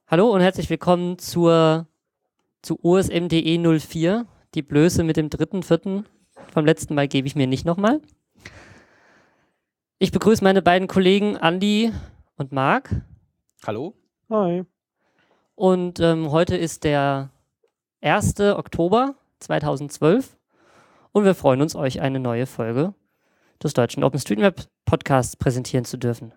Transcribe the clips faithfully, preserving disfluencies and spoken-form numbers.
Hallo und herzlich willkommen zur, zu O S M punkt de null vier. Die Blöße mit dem dritten, vierten vom letzten Mal gebe ich mir nicht nochmal. Ich begrüße meine beiden Kollegen Andi und Marc. Hallo. Hi. Und ähm, heute ist der erste Oktober zweitausendzwölf und wir freuen uns, euch eine neue Folge des Deutschen OpenStreetMap Podcasts präsentieren zu dürfen.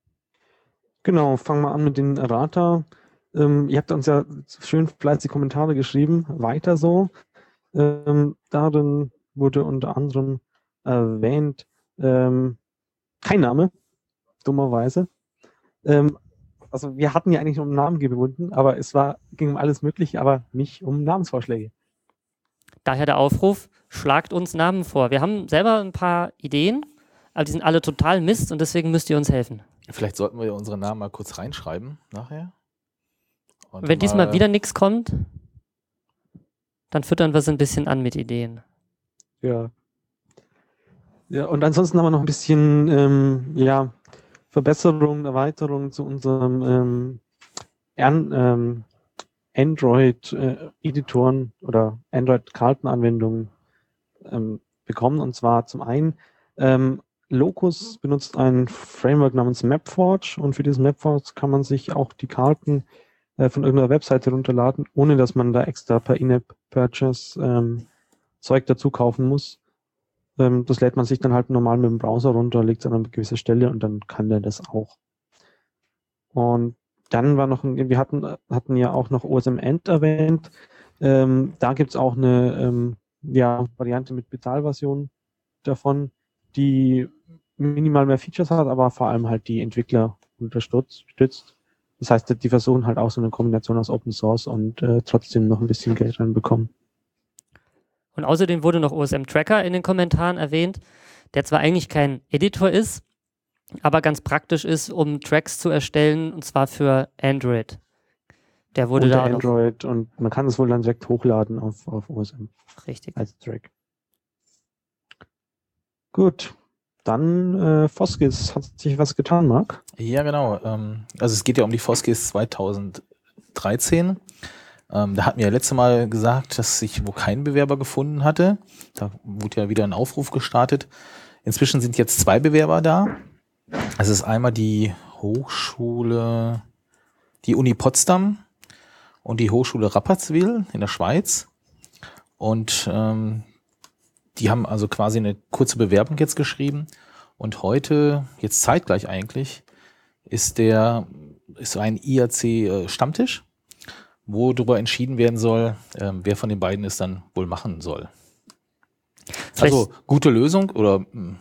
Genau, fangen wir an mit den Errata. Ähm, ihr habt uns ja schön fleißig Kommentare geschrieben. Weiter so. Ähm, darin wurde unter anderem erwähnt, ähm, kein Name, dummerweise. Ähm, also wir hatten ja eigentlich um Namen gebunden, aber es war, ging um alles Mögliche, aber nicht um Namensvorschläge. Daher der Aufruf, schlagt uns Namen vor. Wir haben selber ein paar Ideen, aber die sind alle total Mist und deswegen müsst ihr uns helfen. Vielleicht sollten wir unsere Namen mal kurz reinschreiben nachher. Und Wenn diesmal mal wieder nichts kommt, dann füttern wir es ein bisschen an mit Ideen. Ja. Ja, und ansonsten haben wir noch ein bisschen ähm, ja, Verbesserungen, Erweiterungen zu unserem ähm, Ern, ähm, Android-Editoren äh, oder Android-Kartenanwendungen ähm, bekommen. Und zwar zum einen, ähm, Locus benutzt ein Framework namens MapForge und für dieses MapForge kann man sich auch die Karten äh, von irgendeiner Webseite runterladen, ohne dass man da extra per In-App-Purchase ähm, Zeug dazu kaufen muss. Ähm, das lädt man sich dann halt normal mit dem Browser runter, legt es an eine gewisse Stelle und dann kann der das auch. Und dann war noch, ein, wir hatten, hatten ja auch noch O S M End erwähnt. Ähm, da gibt's auch eine ähm, ja, Variante mit Bezahlversion davon, die minimal mehr Features hat, aber vor allem halt die Entwickler unterstützt. Das heißt, die versuchen halt auch so eine Kombination aus Open Source und äh, trotzdem noch ein bisschen Geld reinbekommen. Und außerdem wurde noch O S M Tracker in den Kommentaren erwähnt, der zwar eigentlich kein Editor ist, aber ganz praktisch ist, um Tracks zu erstellen, und zwar für Android. Der wurde Unter da auch Android noch und man kann es wohl dann direkt hochladen auf, auf O S M. Richtig. Als Track. Gut, dann äh, Foskis. Hat sich was getan, Marc? Ja, genau. Ähm, also es geht ja um die Foskis zweitausenddreizehn. Ähm, da hatten wir ja letztes Mal gesagt, dass sich wo kein Bewerber gefunden hatte. Da wurde ja wieder ein Aufruf gestartet. Inzwischen sind jetzt zwei Bewerber da. Es ist einmal die Hochschule, die Uni Potsdam und die Hochschule Rapperswil in der Schweiz. Und ähm, die haben also quasi eine kurze Bewerbung jetzt geschrieben. Und heute, jetzt zeitgleich eigentlich, ist der ist so ein I A C-Stammtisch, wo darüber entschieden werden soll, ähm, wer von den beiden es dann wohl machen soll. Vielleicht Also gute Lösung oder mh,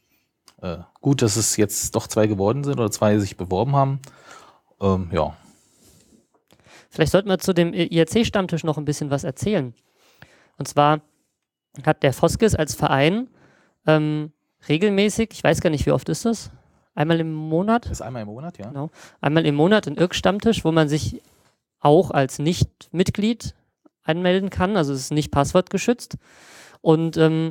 äh, gut, dass es jetzt doch zwei geworden sind oder zwei sich beworben haben. Ähm, ja. Vielleicht sollten wir zu dem I A C-Stammtisch noch ein bisschen was erzählen. Und zwar hat der Foskis als Verein ähm, regelmäßig, ich weiß gar nicht, wie oft ist das? Einmal im Monat? Das ist einmal im Monat, ja. Genau. Einmal im Monat einen I R C-Stammtisch, wo man sich auch als Nicht-Mitglied anmelden kann. Also es ist nicht passwortgeschützt. Und ähm,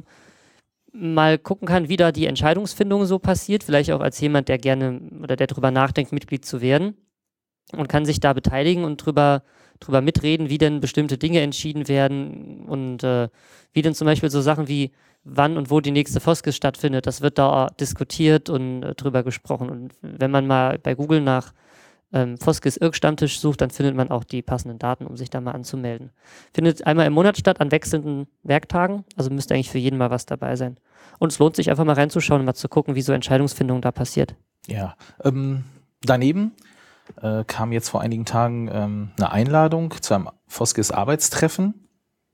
mal gucken kann, wie da die Entscheidungsfindung so passiert. Vielleicht auch als jemand, der gerne oder der darüber nachdenkt, Mitglied zu werden. Und kann sich da beteiligen und drüber, drüber mitreden, wie denn bestimmte Dinge entschieden werden und äh, wie denn zum Beispiel so Sachen wie wann und wo die nächste Foskis stattfindet. Das wird da diskutiert und äh, drüber gesprochen. Und wenn man mal bei Google nach ähm, Foskis I R C-Stammtisch sucht, dann findet man auch die passenden Daten, um sich da mal anzumelden. Findet einmal im Monat statt, an wechselnden Werktagen. Also müsste eigentlich für jeden mal was dabei sein. Und es lohnt sich einfach mal reinzuschauen und mal zu gucken, wie so Entscheidungsfindung da passiert. Ja. Ähm, daneben äh, kam jetzt vor einigen Tagen ähm, eine Einladung zu einem Foskis Arbeitstreffen.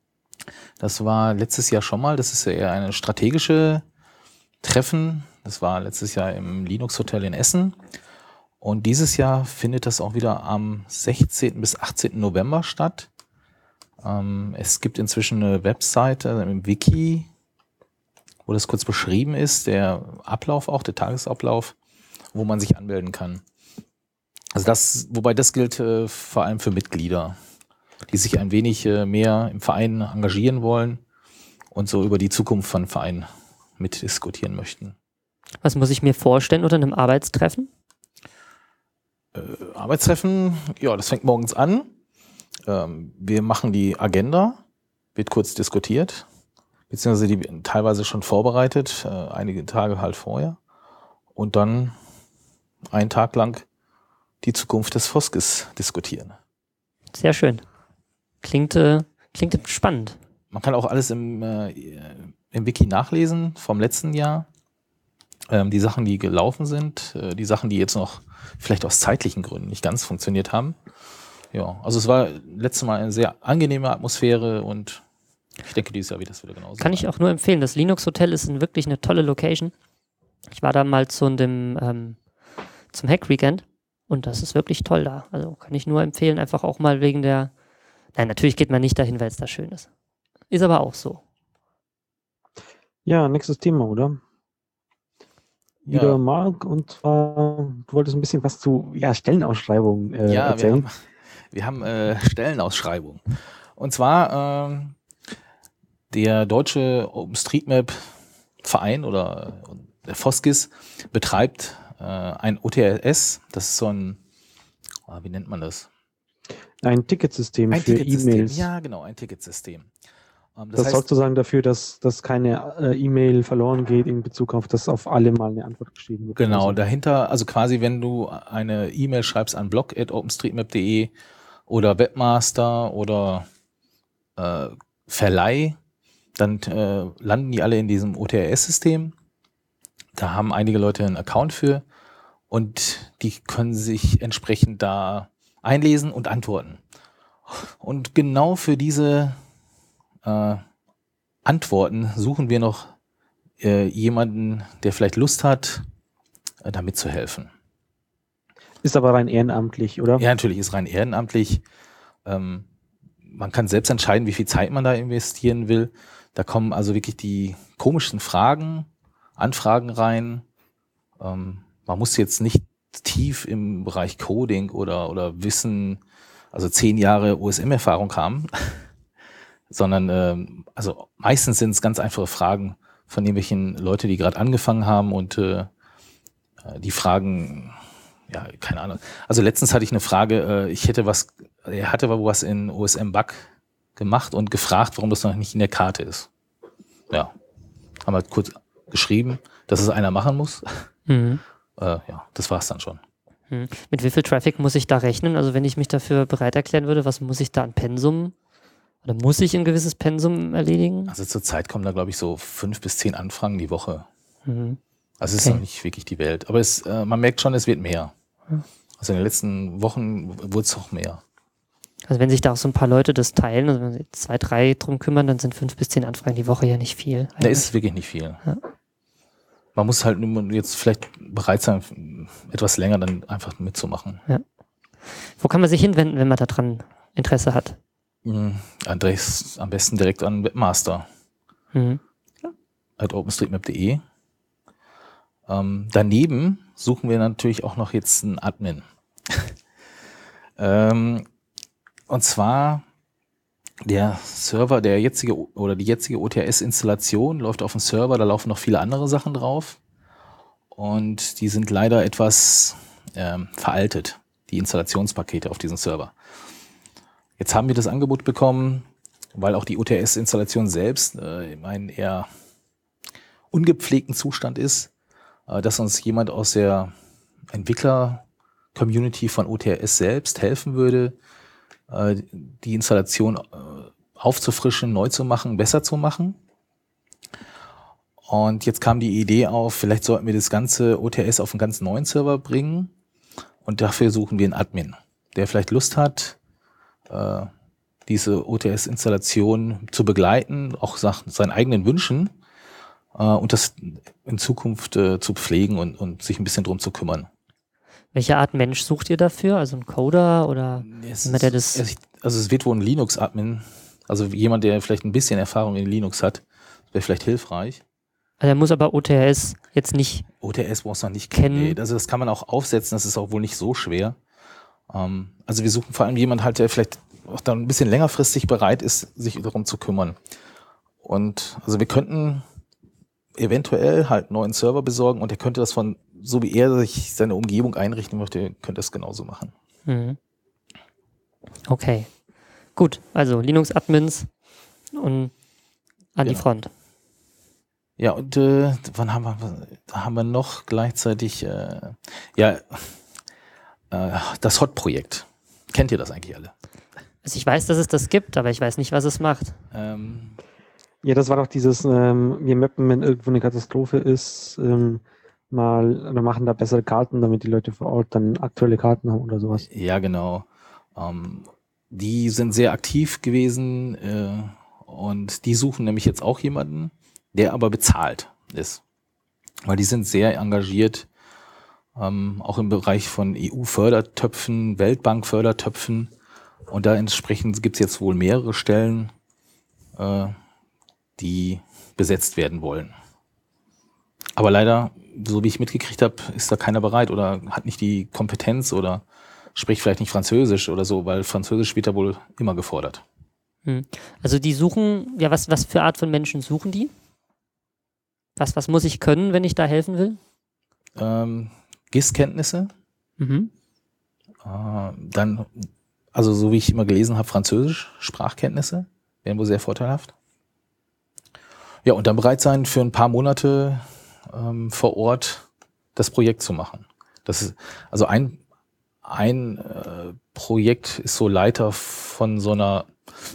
Das war letztes Jahr schon mal. Das ist ja eher eine strategische Treffen. Das war letztes Jahr im Linux Hotel in Essen. Und dieses Jahr findet das auch wieder am sechzehnten bis achtzehnten November statt. Ähm, es gibt inzwischen eine Webseite im Wiki, wo das kurz beschrieben ist, der Ablauf auch, der Tagesablauf, wo man sich anmelden kann. Also das, wobei das gilt äh, vor allem für Mitglieder, die sich ein wenig äh, mehr im Verein engagieren wollen und so über die Zukunft von Verein mitdiskutieren möchten. Was muss ich mir vorstellen unter einem Arbeitstreffen? äh, Arbeitstreffen, ja, das fängt morgens an. Ähm, wir machen die Agenda, wird kurz diskutiert, beziehungsweise die werden teilweise schon vorbereitet, äh, einige Tage halt vorher. Und dann einen Tag lang die Zukunft des Foskes diskutieren. Sehr schön. Klingt, äh, klingt spannend. Man kann auch alles im, äh, im Wiki nachlesen vom letzten Jahr. Ähm, die Sachen, die gelaufen sind, äh, die Sachen, die jetzt noch vielleicht aus zeitlichen Gründen nicht ganz funktioniert haben. Ja, also es war letztes Mal eine sehr angenehme Atmosphäre und ich denke, dieses Jahr wird das wieder genauso. Kann ich auch nur empfehlen. Das Linux Hotel ist ein, wirklich eine tolle Location. Ich war da mal zu dem, ähm, zum Hack Weekend. Und das ist wirklich toll da. Also kann ich nur empfehlen, einfach auch mal wegen der... Nein, natürlich geht man nicht dahin, weil es da schön ist. Ist aber auch so. Ja, nächstes Thema, oder? Ja. Wieder Marc, und zwar, du wolltest ein bisschen was zu ja, Stellenausschreibungen äh, Ja, erzählen. wir haben, wir haben äh, Stellenausschreibungen. Und zwar ähm, der deutsche OpenStreetMap-Verein oder äh, der Foskis betreibt äh, ein O T S, das ist so ein, oh, wie nennt man das? Ein Ticketsystem Ein für Ticketsystem. E-Mails. Ja, genau, ein Ticketsystem. Ähm, Das, das sorgt sozusagen dafür, dass, dass keine äh, E-Mail verloren geht in Bezug auf, dass auf alle mal eine Antwort geschrieben wird. Genau, Also. dahinter, also quasi, wenn du eine E-Mail schreibst an blog at openstreetmap punkt de oder Webmaster oder äh, Verleih, dann äh, landen die alle in diesem O T S-System. Da haben einige Leute einen Account für und die können sich entsprechend da einlesen und antworten. Und genau für diese äh, Antworten suchen wir noch äh, jemanden, der vielleicht Lust hat, äh, da mitzuhelfen. Ist aber rein ehrenamtlich, oder? Ja, natürlich ist rein ehrenamtlich. Ähm, man kann selbst entscheiden, wie viel Zeit man da investieren will. Da kommen also wirklich die komischsten Fragen, Anfragen rein. Ähm, man muss jetzt nicht tief im Bereich Coding oder, oder Wissen, also zehn Jahre O S M-Erfahrung haben, sondern ähm, also meistens sind es ganz einfache Fragen von irgendwelchen Leuten, die gerade angefangen haben und äh, die Fragen, ja, keine Ahnung. Also letztens hatte ich eine Frage, äh, ich hätte was, er hatte was in O S M-Bug gemacht und gefragt, warum das noch nicht in der Karte ist. Ja, haben wir kurz geschrieben, dass es einer machen muss. Mhm. Äh, ja, das war's dann schon. Mhm. Mit wie viel Traffic muss ich da rechnen? Also wenn ich mich dafür bereit erklären würde, was muss ich da an Pensum, oder muss ich ein gewisses Pensum erledigen? Also zurzeit kommen da, glaube ich, so fünf bis zehn Anfragen die Woche. Mhm. Also es Okay. ist noch nicht wirklich die Welt. Aber es, äh, man merkt schon, es wird mehr. Also in den letzten Wochen wurde es auch mehr. Also wenn sich da auch so ein paar Leute das teilen, also wenn sich zwei, drei drum kümmern, dann sind fünf bis zehn Anfragen die Woche ja nicht viel. Da ist es wirklich nicht viel. Ja. Man muss halt nur jetzt vielleicht bereit sein, etwas länger dann einfach mitzumachen. Wo kann man sich hinwenden, wenn man daran Interesse hat? Mhm. Andres, am besten direkt an Webmaster Mhm. at openstreetmap punkt de. Ähm, daneben suchen wir natürlich auch noch jetzt einen Admin. ähm, und zwar der Server, der jetzige oder die jetzige O T S-Installation läuft auf dem Server, da laufen noch viele andere Sachen drauf und die sind leider etwas ähm, veraltet, die Installationspakete auf diesem Server. Jetzt haben wir das Angebot bekommen, weil auch die O T S-Installation selbst äh, in einem eher ungepflegten Zustand ist, äh, dass uns jemand aus der Entwickler-Community von O T S selbst helfen würde, äh, die Installation äh, aufzufrischen, neu zu machen, besser zu machen. Und jetzt kam die Idee auf, vielleicht sollten wir das ganze O T S auf einen ganz neuen Server bringen und dafür suchen wir einen Admin, der vielleicht Lust hat, äh, diese O T S-Installation zu begleiten, auch nach seinen eigenen Wünschen äh, und das in Zukunft äh, zu pflegen und, und sich ein bisschen drum zu kümmern. Welche Art Mensch sucht ihr dafür? Also ein Coder oder Es jemand, der ist, das... also es wird wohl ein Linux-Admin, also jemand, der vielleicht ein bisschen Erfahrung in Linux hat, wäre vielleicht hilfreich. Also er muss aber O T S jetzt nicht... O T S brauchst du noch nicht Kennen. kennen. Nee, also das kann man auch aufsetzen, das ist auch wohl nicht so schwer. Ähm, also wir suchen vor allem jemanden halt, der vielleicht auch dann ein bisschen längerfristig bereit ist, sich darum zu kümmern. Und also wir könnten eventuell halt einen neuen Server besorgen und der könnte das von so wie er sich seine Umgebung einrichten möchte, könnte er es genauso machen. Mhm. Okay. Gut, also Linux-Admins und an die Genau. Front. Ja, und äh, wann haben wir, da haben wir noch gleichzeitig, äh, ja, äh, das Hot-Projekt. Kennt ihr das eigentlich alle? Also ich weiß, dass es das gibt, aber ich weiß nicht, was es macht. Ähm, Ja, das war doch dieses, ähm, wir mappen, wenn irgendwo eine Katastrophe ist, ähm, mal, oder machen da bessere Karten, damit die Leute vor Ort dann aktuelle Karten haben oder sowas. ja, genau. Ähm, die sind sehr aktiv gewesen äh, und die suchen nämlich jetzt auch jemanden, der aber bezahlt ist. Weil die sind sehr engagiert, ähm, auch im Bereich von E U-Fördertöpfen, Weltbank-Fördertöpfen. Und da entsprechend gibt es jetzt wohl mehrere Stellen, äh, die besetzt werden wollen. Aber leider, so wie ich mitgekriegt habe, ist da keiner bereit oder hat nicht die Kompetenz oder spricht vielleicht nicht Französisch oder so, weil Französisch wird da wohl immer gefordert. Hm. Also die suchen, ja, was, was für Art von Menschen suchen die? Was, was muss ich können, wenn ich da helfen will? Ähm, G I S-Kenntnisse, Mhm. äh, dann, also so wie ich immer gelesen habe, Französisch, Sprachkenntnisse, wären wohl sehr vorteilhaft. Ja, und dann bereit sein, für ein paar Monate ähm, vor Ort das Projekt zu machen. Das ist, also ein, ein äh, Projekt ist so Leiter von so einer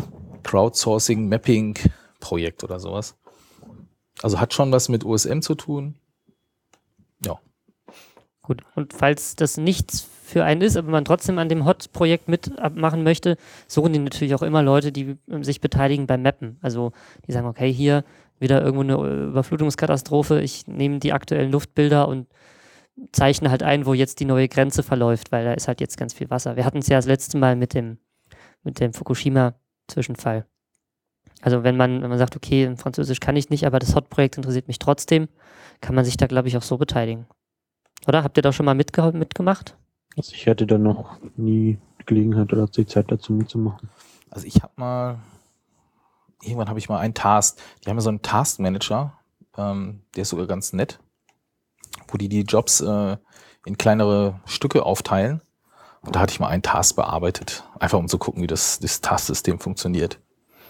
Crowdsourcing-Mapping-Projekt oder sowas. Also hat schon was mit O S M zu tun. Ja. Gut. Und falls das nichts für einen ist, aber man trotzdem an dem Hot-Projekt mitmachen möchte, suchen die natürlich auch immer Leute, die ähm, sich beteiligen beim Mappen. Also die sagen, okay, hier wieder irgendwo eine Überflutungskatastrophe, ich nehme die aktuellen Luftbilder und zeichne halt ein, wo jetzt die neue Grenze verläuft, weil da ist halt jetzt ganz viel Wasser. Wir hatten es ja das letzte Mal mit dem, mit dem Fukushima-Zwischenfall. Also wenn man, wenn man sagt, okay, in Französisch kann ich nicht, aber das Hot-Projekt interessiert mich trotzdem, kann man sich da, glaube ich, auch so beteiligen. Oder? Habt ihr da schon mal mitge- mitgemacht? Also ich hatte da noch nie die Gelegenheit oder die Zeit dazu mitzumachen. Also ich habe mal, irgendwann habe ich mal einen Task, die haben ja so einen Task-Manager, ähm, der ist sogar ganz nett, wo die die Jobs äh, in kleinere Stücke aufteilen. Und da hatte ich mal einen Task bearbeitet, einfach um zu gucken, wie das, das Task-System funktioniert.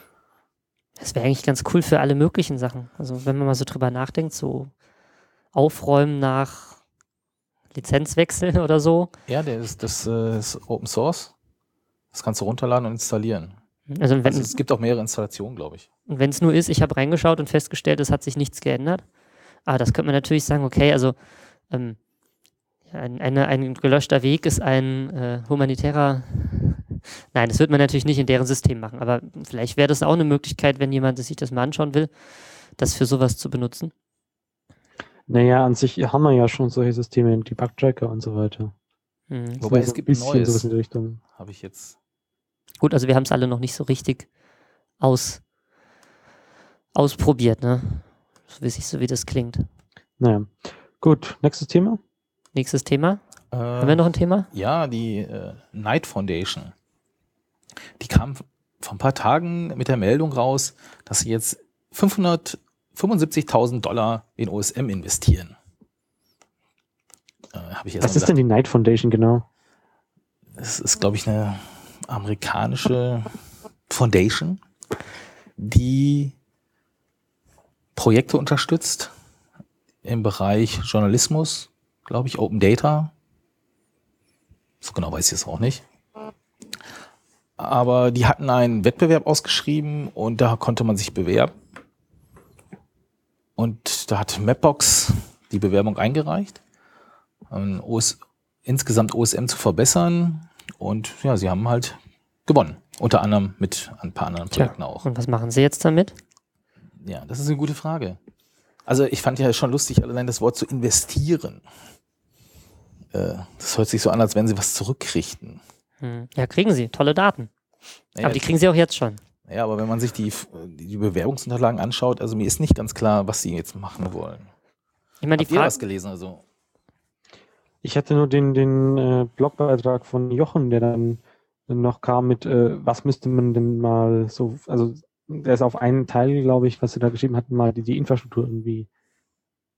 Das wäre eigentlich ganz cool für alle möglichen Sachen. Also wenn man mal so drüber nachdenkt, so aufräumen nach Lizenzwechsel oder so. Ja, der ist, das äh, ist Open Source. Das kannst du runterladen und installieren. Also wenn Also es gibt auch mehrere Installationen, glaube ich. und wenn es nur ist, ich habe reingeschaut und festgestellt, es hat sich nichts geändert. Aber das könnte man natürlich sagen, okay, also ähm, ein, eine, ein gelöschter Weg ist ein äh, humanitärer. Nein, das wird man natürlich nicht in deren System machen, aber vielleicht wäre das auch eine Möglichkeit, wenn jemand sich das mal anschauen will, das für sowas zu benutzen. Naja, an sich haben wir ja schon solche Systeme, die Bugtracker und so weiter. Mhm. Wobei So es gibt ein ein bisschen sowas neues, in die Richtung. habe ich jetzt. Gut, also wir haben es alle noch nicht so richtig aus, ausprobiert, ne? So wie, sich, so wie das klingt. Naja, gut, nächstes Thema. Nächstes Thema. Äh, Haben wir noch ein Thema? Ja, die äh, Knight Foundation. Die kam vor ein paar Tagen mit der Meldung raus, dass sie jetzt fünfhundertfünfundsiebzigtausend Dollar in O S M investieren. Äh, hab ich jetzt Was mal ist denn die Knight Foundation genau? Das ist, glaube ich, eine amerikanische Foundation, die Projekte unterstützt im Bereich Journalismus, glaube ich, Open Data. So genau weiß ich es auch nicht. Aber die hatten einen Wettbewerb ausgeschrieben und da konnte man sich bewerben. Und da hat Mapbox die Bewerbung eingereicht, um O S, insgesamt O S M zu verbessern. Und ja, sie haben halt gewonnen. Unter anderem mit ein paar anderen Projekten Tja, auch. und was machen sie jetzt damit? Ja, das ist eine gute Frage. Also ich fand ja schon lustig, allein das Wort zu investieren. Äh, das hört sich so an, als wenn sie was zurückrichten. Hm. Ja, kriegen sie. Tolle Daten. Naja, Aber die kriegen sie auch jetzt schon. ja, aber wenn man sich die, die Bewerbungsunterlagen anschaut, also mir ist nicht ganz klar, was sie jetzt machen wollen. Ich meine, die Habt ihr was Frage, gelesen? Also Ich hatte nur den, den äh, Blogbeitrag von Jochen, der dann noch kam mit, äh, was müsste man denn mal so, also der ist auf einen Teil, glaube ich, was sie da geschrieben hatten, mal die, die Infrastruktur irgendwie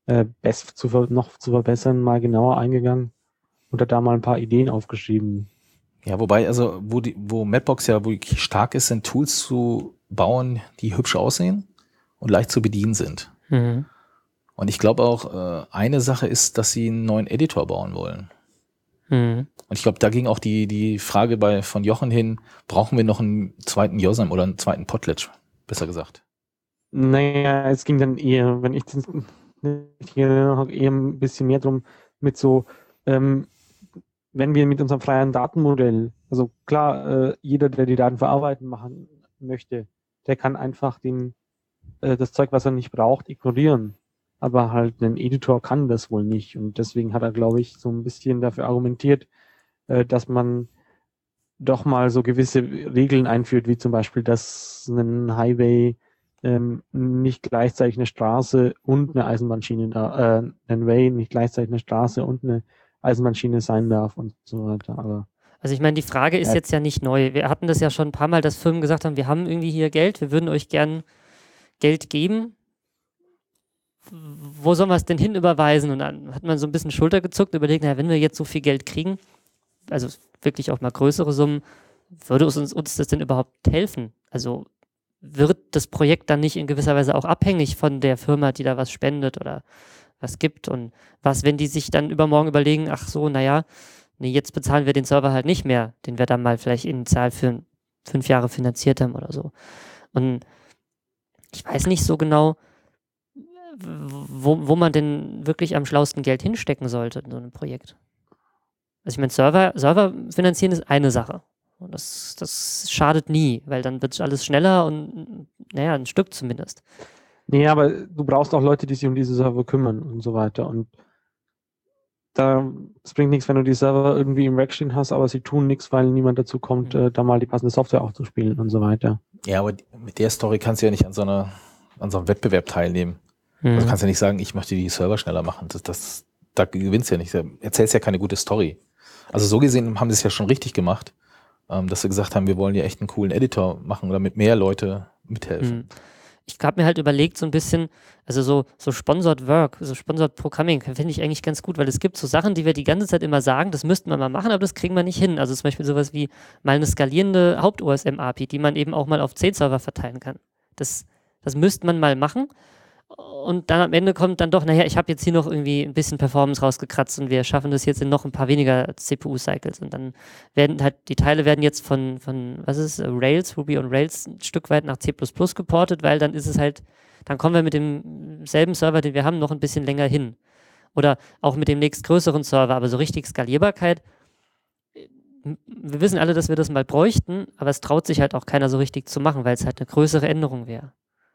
äh, best zu ver- noch zu verbessern, mal genauer eingegangen und hat da mal ein paar Ideen aufgeschrieben. Ja, wobei, also wo die, wo Mapbox ja wirklich stark ist, sind Tools zu bauen, die hübsch aussehen und leicht zu bedienen sind. Mhm. Und ich glaube auch, äh, eine Sache ist, dass sie einen neuen Editor bauen wollen. Mhm. Und ich glaube, da ging auch die, die Frage bei von Jochen hin, brauchen wir noch einen zweiten Yosam oder einen zweiten Potlatch, besser gesagt. Naja, es ging dann eher, wenn ich das nicht erinnere, eher ein bisschen mehr drum mit so, ähm, wenn wir mit unserem freien Datenmodell, also klar, äh, jeder, der die Daten verarbeiten machen möchte, der kann einfach den, äh, das Zeug, was er nicht braucht, ignorieren. Aber halt ein Editor kann das wohl nicht. Und deswegen hat er, glaube ich, so ein bisschen dafür argumentiert, äh, dass man doch mal so gewisse Regeln einführt, wie zum Beispiel, dass ein Highway ähm, nicht gleichzeitig eine Straße und eine Eisenbahnschiene, da, äh, ein Way nicht gleichzeitig eine Straße und eine Eisenbahnschiene sein darf und so weiter. Aber Also ich meine, die Frage ist Ja. jetzt ja nicht neu. Wir hatten das ja schon ein paar Mal, dass Firmen gesagt haben, wir haben irgendwie hier Geld, wir würden euch gern Geld geben. Wo sollen wir es denn hin überweisen? Und dann hat man so ein bisschen Schulter gezuckt und überlegt, naja, wenn wir jetzt so viel Geld kriegen, also wirklich auch mal größere Summen, würde uns, uns das denn überhaupt helfen? Also wird das Projekt dann nicht in gewisser Weise auch abhängig von der Firma, die da was spendet oder was gibt? Und was, wenn die sich dann übermorgen überlegen, ach so, naja, nee, jetzt bezahlen wir den Server halt nicht mehr, den wir dann mal vielleicht initial für fünf Jahre finanziert haben oder so. Und ich weiß nicht so genau, wo, wo man denn wirklich am schlausten Geld hinstecken sollte in so einem Projekt. Also ich meine, Server, Server finanzieren ist eine Sache. Und das, das schadet nie, weil dann wird alles schneller und, naja, ein Stück zumindest. nee, aber du brauchst auch Leute, die sich um diese Server kümmern und so weiter. Und da, es bringt nichts, wenn du die Server irgendwie im Rack stehen hast, aber sie tun nichts, weil niemand dazu kommt, Mhm. äh, da mal die passende Software aufzuspielen und so weiter. Ja, aber die- mit der Story kannst du ja nicht an so einer, an so einem Wettbewerb teilnehmen. Also Mhm. du kannst ja nicht sagen, ich möchte die Server schneller machen. Das, das, da gewinnst du ja nicht. Da erzählst ja keine gute Story. Also so gesehen haben sie es ja schon richtig gemacht, ähm, dass sie gesagt haben, wir wollen ja echt einen coolen Editor machen, damit mehr Leute mithelfen. Mhm. Ich habe mir halt überlegt, so ein bisschen, also so, so Sponsored Work, so Sponsored Programming, finde ich eigentlich ganz gut, weil es gibt so Sachen, die wir die ganze Zeit immer sagen, das müssten wir mal machen, aber das kriegen wir nicht hin. Also zum Beispiel sowas wie mal eine skalierende Haupt-O S M-A P I, die man eben auch mal auf zehn Server verteilen kann. Das, das müsste man mal machen. Und dann am Ende kommt dann doch, naja, ich habe jetzt hier noch irgendwie ein bisschen Performance rausgekratzt und wir schaffen das jetzt in noch ein paar weniger C P U-Cycles. Und dann werden halt, die Teile werden jetzt von, von was ist es, Rails, Ruby on Rails ein Stück weit nach C plus plus geportet, weil dann ist es halt, dann kommen wir mit demselben Server, den wir haben, noch ein bisschen länger hin. Oder auch mit dem nächstgrößeren Server, aber so richtig Skalierbarkeit, wir wissen alle, dass wir das mal bräuchten, aber es traut sich halt auch keiner so richtig zu machen, weil es halt eine größere Änderung wäre.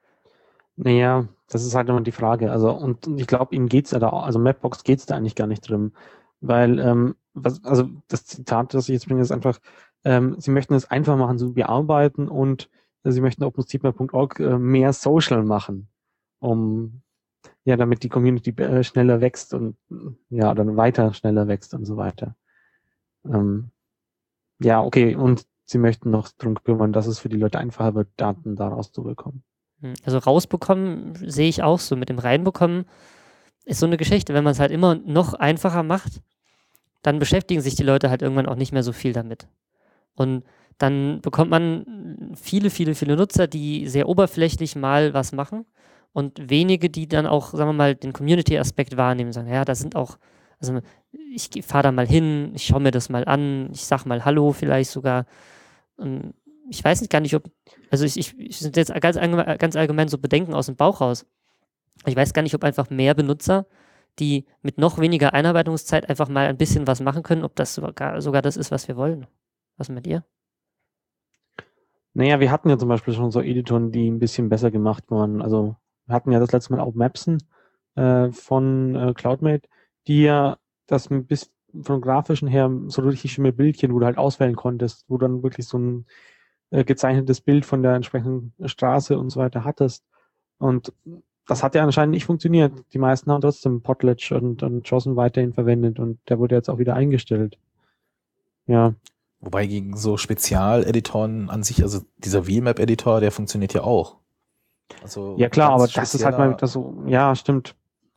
Naja, das ist halt immer die Frage. Also, und ich glaube, ihnen geht's ja da, also Mapbox geht's da eigentlich gar nicht drin. Weil, ähm, was, also das Zitat, das ich jetzt bringe, ist einfach, ähm, sie möchten es einfach machen, so bearbeiten und äh, sie möchten OpenStreetMap Punkt org äh, mehr Social machen, um ja, damit die Community äh, schneller wächst und ja, dann weiter schneller wächst und so weiter. Ähm, ja, okay, und sie möchten noch drum kümmern, dass es für die Leute einfacher wird, Daten daraus zu bekommen. Also rausbekommen sehe ich auch so. Mit dem Reinbekommen ist so eine Geschichte. Wenn man es halt immer noch einfacher macht, dann beschäftigen sich die Leute halt irgendwann auch nicht mehr so viel damit. Und dann bekommt man viele, viele, viele Nutzer, die sehr oberflächlich mal was machen und wenige, die dann auch, sagen wir mal, den Community-Aspekt wahrnehmen, sagen, ja, da sind auch, also ich fahre da mal hin, ich schaue mir das mal an, ich sag mal Hallo vielleicht sogar. Und ich weiß nicht gar nicht, ob, also ich, ich, ich sind jetzt ganz allgemein, ganz allgemein so Bedenken aus dem Bauch raus. Ich weiß gar nicht, ob einfach mehr Benutzer, die mit noch weniger Einarbeitungszeit einfach mal ein bisschen was machen können, ob das sogar, sogar das ist, was wir wollen. Was mit ihr? Naja, wir hatten ja zum Beispiel schon so Editoren, die ein bisschen besser gemacht waren. Also wir hatten ja das letzte Mal auch Mapsen äh, von äh, CloudMate, die ja das ein bisschen vom Grafischen her so richtig schöne Bildchen, wo du halt auswählen konntest, wo du dann wirklich so ein äh, gezeichnetes Bild von der entsprechenden Straße und so weiter hattest. Und das hat ja anscheinend nicht funktioniert. Die meisten haben trotzdem Potlatch und, und JOSM weiterhin verwendet und der wurde jetzt auch wieder eingestellt. Ja. Wobei gegen so Spezialeditoren an sich, also dieser Wheelmap-Editor, der funktioniert ja auch. Also Ja klar, aber ganz das ist halt mal spezieller- das so, ja, stimmt. Hm.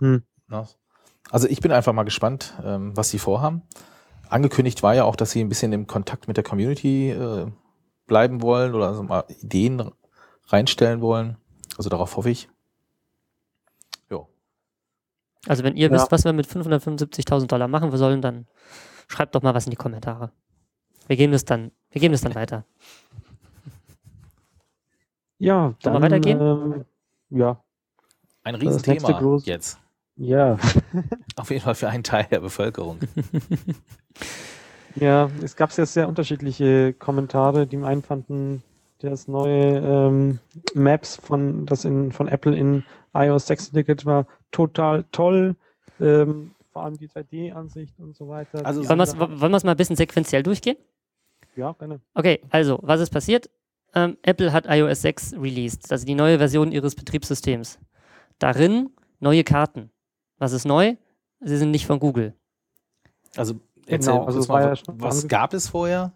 Ne? Also ich bin einfach mal gespannt, ähm, was sie vorhaben. Angekündigt war ja auch, dass sie ein bisschen im Kontakt mit der Community äh, bleiben wollen oder also mal Ideen reinstellen wollen. Also darauf hoffe ich. Jo. Also wenn ihr Ja. wisst, was wir mit fünfhundertfünfundsiebzigtausend Dollar machen sollen, dann schreibt doch mal was in die Kommentare. Wir geben das dann, wir geben das dann weiter. Ja, Sollen wir dann weitergehen? Ähm, ja, Ein Das nächste Riesenthema groß- jetzt. ja. Auf jeden Fall für einen Teil der Bevölkerung. Ja, es gab sehr, sehr unterschiedliche Kommentare. Die einen fanden das neue ähm, Maps von das in von Apple in i O S sechs integriert war total toll. Ähm, vor allem die drei D-Ansicht und so weiter. Also Die Wollen wir es anderen- wollen wir's mal ein bisschen sequenziell durchgehen? ja, gerne. Okay, also, was ist passiert? Ähm, Apple hat i O S sechs released, also die neue Version ihres Betriebssystems. Darin neue Karten. Was ist neu? Sie sind nicht von Google. Also erzähl Genau, also kurz es war mal, ja schon was ange- gab es vorher?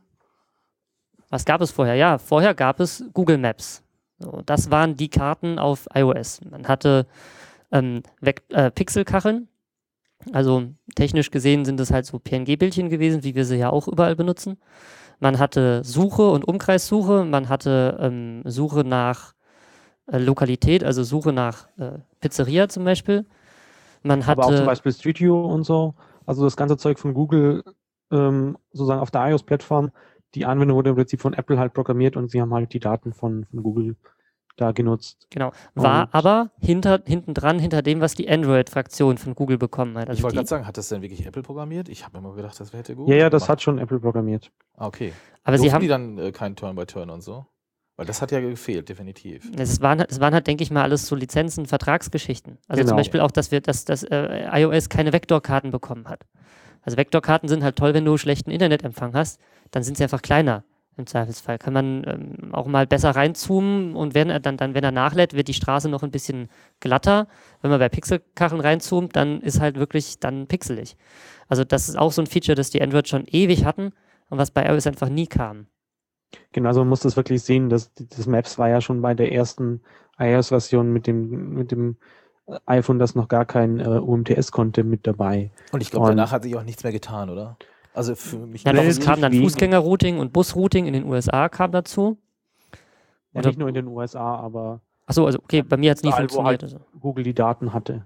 Was gab es vorher? Ja, vorher gab es Google Maps. So, das waren die Karten auf iOS. Man hatte ähm, Vek- äh, Pixelkacheln. Also technisch gesehen sind es halt so P N G-Bildchen gewesen, wie wir sie ja auch überall benutzen. Man hatte Suche und Umkreissuche. Man hatte ähm, Suche nach äh, Lokalität, also Suche nach äh, Pizzeria zum Beispiel. Man hatte Aber auch zum Beispiel Street View und so. Also das ganze Zeug von Google ähm, sozusagen auf der iOS-Plattform. Die Anwendung wurde im Prinzip von Apple halt programmiert und sie haben halt die Daten von, von Google da genutzt. Genau. War Und- aber hinter, hinten dran, hinter dem, was die Android-Fraktion von Google bekommen hat. Ich Also wollte die, gerade sagen, hat das denn wirklich Apple programmiert? Ich habe immer gedacht, das hätte Google Ja, ja, das gemacht. hat schon Apple programmiert. Ah, okay. aber sie Durften haben, die dann äh, kein Turn-by-Turn und so? Weil das hat ja gefehlt, definitiv. es waren, halt- es waren halt, denke ich mal, alles so Lizenzen, Vertragsgeschichten. Also zum Genau. Beispiel auch, dass wir, dass, dass äh, iOS keine Vektorkarten bekommen hat. Also Vektorkarten sind halt toll, wenn du schlechten Internetempfang hast, dann sind sie einfach kleiner. Im Zweifelsfall kann man ähm, auch mal besser reinzoomen und wenn er dann, dann, wenn er nachlädt, wird die Straße noch ein bisschen glatter. Wenn man bei Pixelkacheln reinzoomt, dann ist halt wirklich dann pixelig. Also das ist auch so ein Feature, das die Android schon ewig hatten und was bei iOS einfach nie kam. Genau, also man muss das wirklich sehen, dass das Maps war ja schon bei der ersten iOS-Version mit dem, mit dem iPhone, das noch gar kein äh, U M T S konnte, mit dabei. Und ich glaube, Und- danach hat sich auch nichts mehr getan, oder? Also für mich. Ja, doch, es Relativ kam dann wenig. Fußgängerrouting und Busrouting in den U S A kam dazu. Ja, Oder- nicht nur in den U S A, aber Achso, also okay, bei mir hat es nie Überall, wo funktioniert. halt- Also. Google die Daten hatte.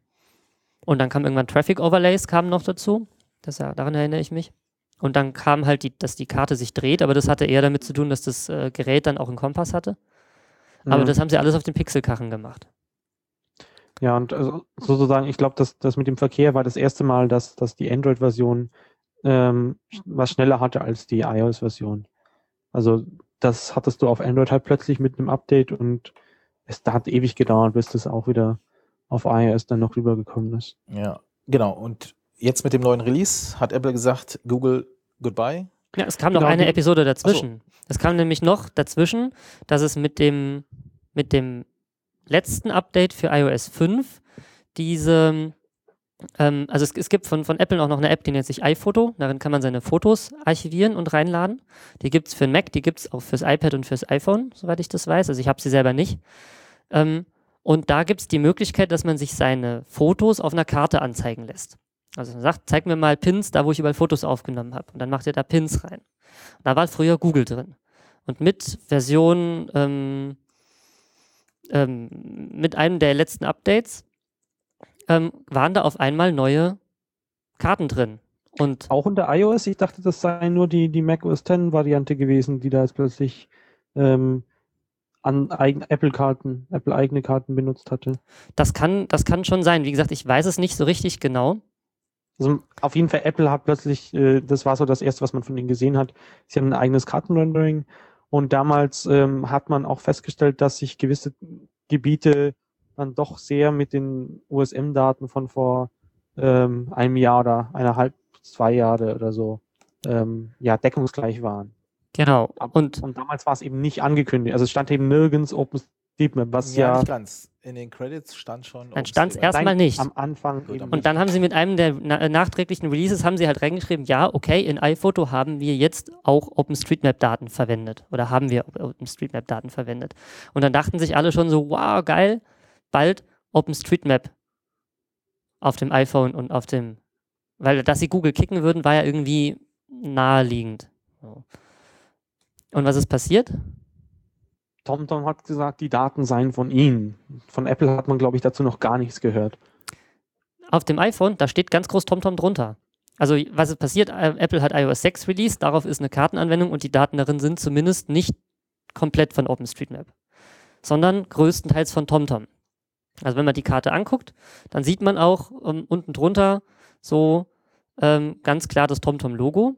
Und dann kam irgendwann Traffic Overlays kamen noch dazu. Das, ja, daran erinnere ich mich. Und dann kam halt, die, dass die Karte sich dreht, aber das hatte eher damit zu tun, dass das äh, Gerät dann auch einen Kompass hatte. Aber Mhm. das haben sie alles auf den Pixelkachen gemacht. Ja, und also sozusagen, ich glaube, dass das mit dem Verkehr war das erste Mal, dass, dass die Android-Version ähm, sch- was schneller hatte als die iOS-Version. Also das hattest du auf Android halt plötzlich mit einem Update und es da hat ewig gedauert, bis das auch wieder auf iOS dann noch rübergekommen ist. Ja, genau. Und jetzt mit dem neuen Release hat Apple gesagt, Google, goodbye. Ja, es kam noch Genau, eine die- Episode dazwischen. Es kam nämlich noch dazwischen, dass es mit dem, mit dem letzten Update für iOS fünf diese, ähm, also es, es gibt von, von Apple auch noch eine App, die nennt sich iPhoto. Darin kann man seine Fotos archivieren und reinladen. Die gibt es für den Mac, die gibt es auch fürs iPad und fürs iPhone, soweit ich das weiß. Also ich habe sie selber nicht. Ähm, und da gibt es die Möglichkeit, dass man sich seine Fotos auf einer Karte anzeigen lässt. Also man sagt, zeig mir mal Pins, da wo ich überall Fotos aufgenommen habe. Und dann macht ihr da Pins rein. Und da war früher Google drin. Und mit Version, ähm, ähm, mit einem der letzten Updates ähm, waren da auf einmal neue Karten drin. Und Auch unter iOS, ich dachte, das sei nur die, die Mac O S X Variante gewesen, die da jetzt plötzlich ähm, an eigen, Apple-Karten, Apple-eigene Karten benutzt hatte. das kann, das kann schon sein. Wie gesagt, ich weiß es nicht so richtig genau. Also auf jeden Fall, Apple hat plötzlich, äh, das war so das erste, was man von ihnen gesehen hat, sie haben ein eigenes Kartenrendering und damals ähm, hat man auch festgestellt, dass sich gewisse Gebiete dann doch sehr mit den U S M-Daten von vor ähm, einem Jahr oder eineinhalb, zwei Jahre oder so ähm, ja, deckungsgleich waren. Genau. Ab- Und Und damals war es eben nicht angekündigt, also es stand eben nirgends OpenStreetMap, was Ja, ja, nicht ganz. In den Credits stand schon. Dann stand's OpenStreetMap. erstmal nicht. am Anfang Gut, eben am Und dann haben sie mit einem der na äh, nachträglichen Releases haben sie halt reingeschrieben, ja, okay, in iPhoto haben wir jetzt auch OpenStreetMap-Daten verwendet oder haben wir OpenStreetMap-Daten verwendet. Und dann dachten sich alle schon so, wow, geil, bald OpenStreetMap auf dem iPhone und auf dem, weil dass sie Google kicken würden, war ja irgendwie naheliegend. So. Und was ist passiert? TomTom hat gesagt, die Daten seien von ihnen. Von Apple hat man, glaube ich, dazu noch gar nichts gehört. Auf dem iPhone, da steht ganz groß TomTom drunter. Also was ist passiert? Apple hat i O S sechs released, darauf ist eine Kartenanwendung und die Daten darin sind zumindest nicht komplett von OpenStreetMap, sondern größtenteils von TomTom. Also wenn man die Karte anguckt, dann sieht man auch um, unten drunter so ähm, ganz klar das TomTom-Logo.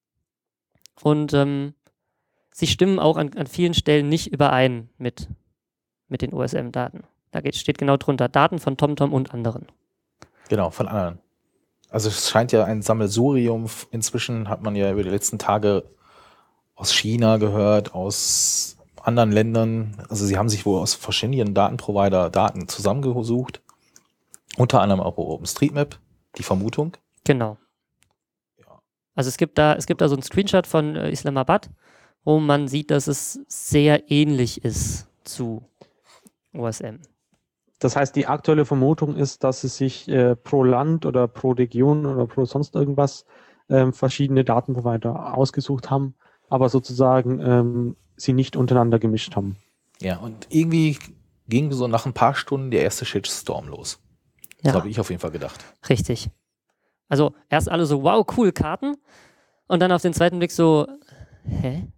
Und ähm, sie stimmen auch an, an vielen Stellen nicht überein mit, mit den O S M-Daten. Da geht, steht genau drunter, Daten von TomTom und anderen. Genau, von anderen. Also es scheint ja ein Sammelsurium. Inzwischen hat man ja über die letzten Tage aus China gehört, aus anderen Ländern. Also sie haben sich wohl aus verschiedenen Datenprovider Daten zusammengesucht. Unter anderem auch OpenStreetMap, die Vermutung. Genau. Ja. Also es gibt da, es gibt da so einen Screenshot von äh, Islamabad, wo man sieht, dass es sehr ähnlich ist zu O S M. Das heißt, die aktuelle Vermutung ist, dass sie sich äh, pro Land oder pro Region oder pro sonst irgendwas ähm, verschiedene Datenprovider ausgesucht haben, aber sozusagen ähm, sie nicht untereinander gemischt haben. Ja, und irgendwie ging so nach ein paar Stunden der erste Shitstorm los. Das Ja. habe ich auf jeden Fall gedacht. Richtig. Also erst alle so, wow, cool, Karten. Und dann auf den zweiten Blick so, hä?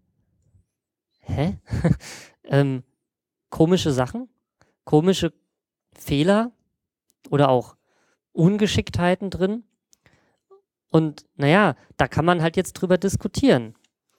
Hä? ähm, komische Sachen? Komische Fehler? Oder auch Ungeschicktheiten drin? Und naja, da kann man halt jetzt drüber diskutieren,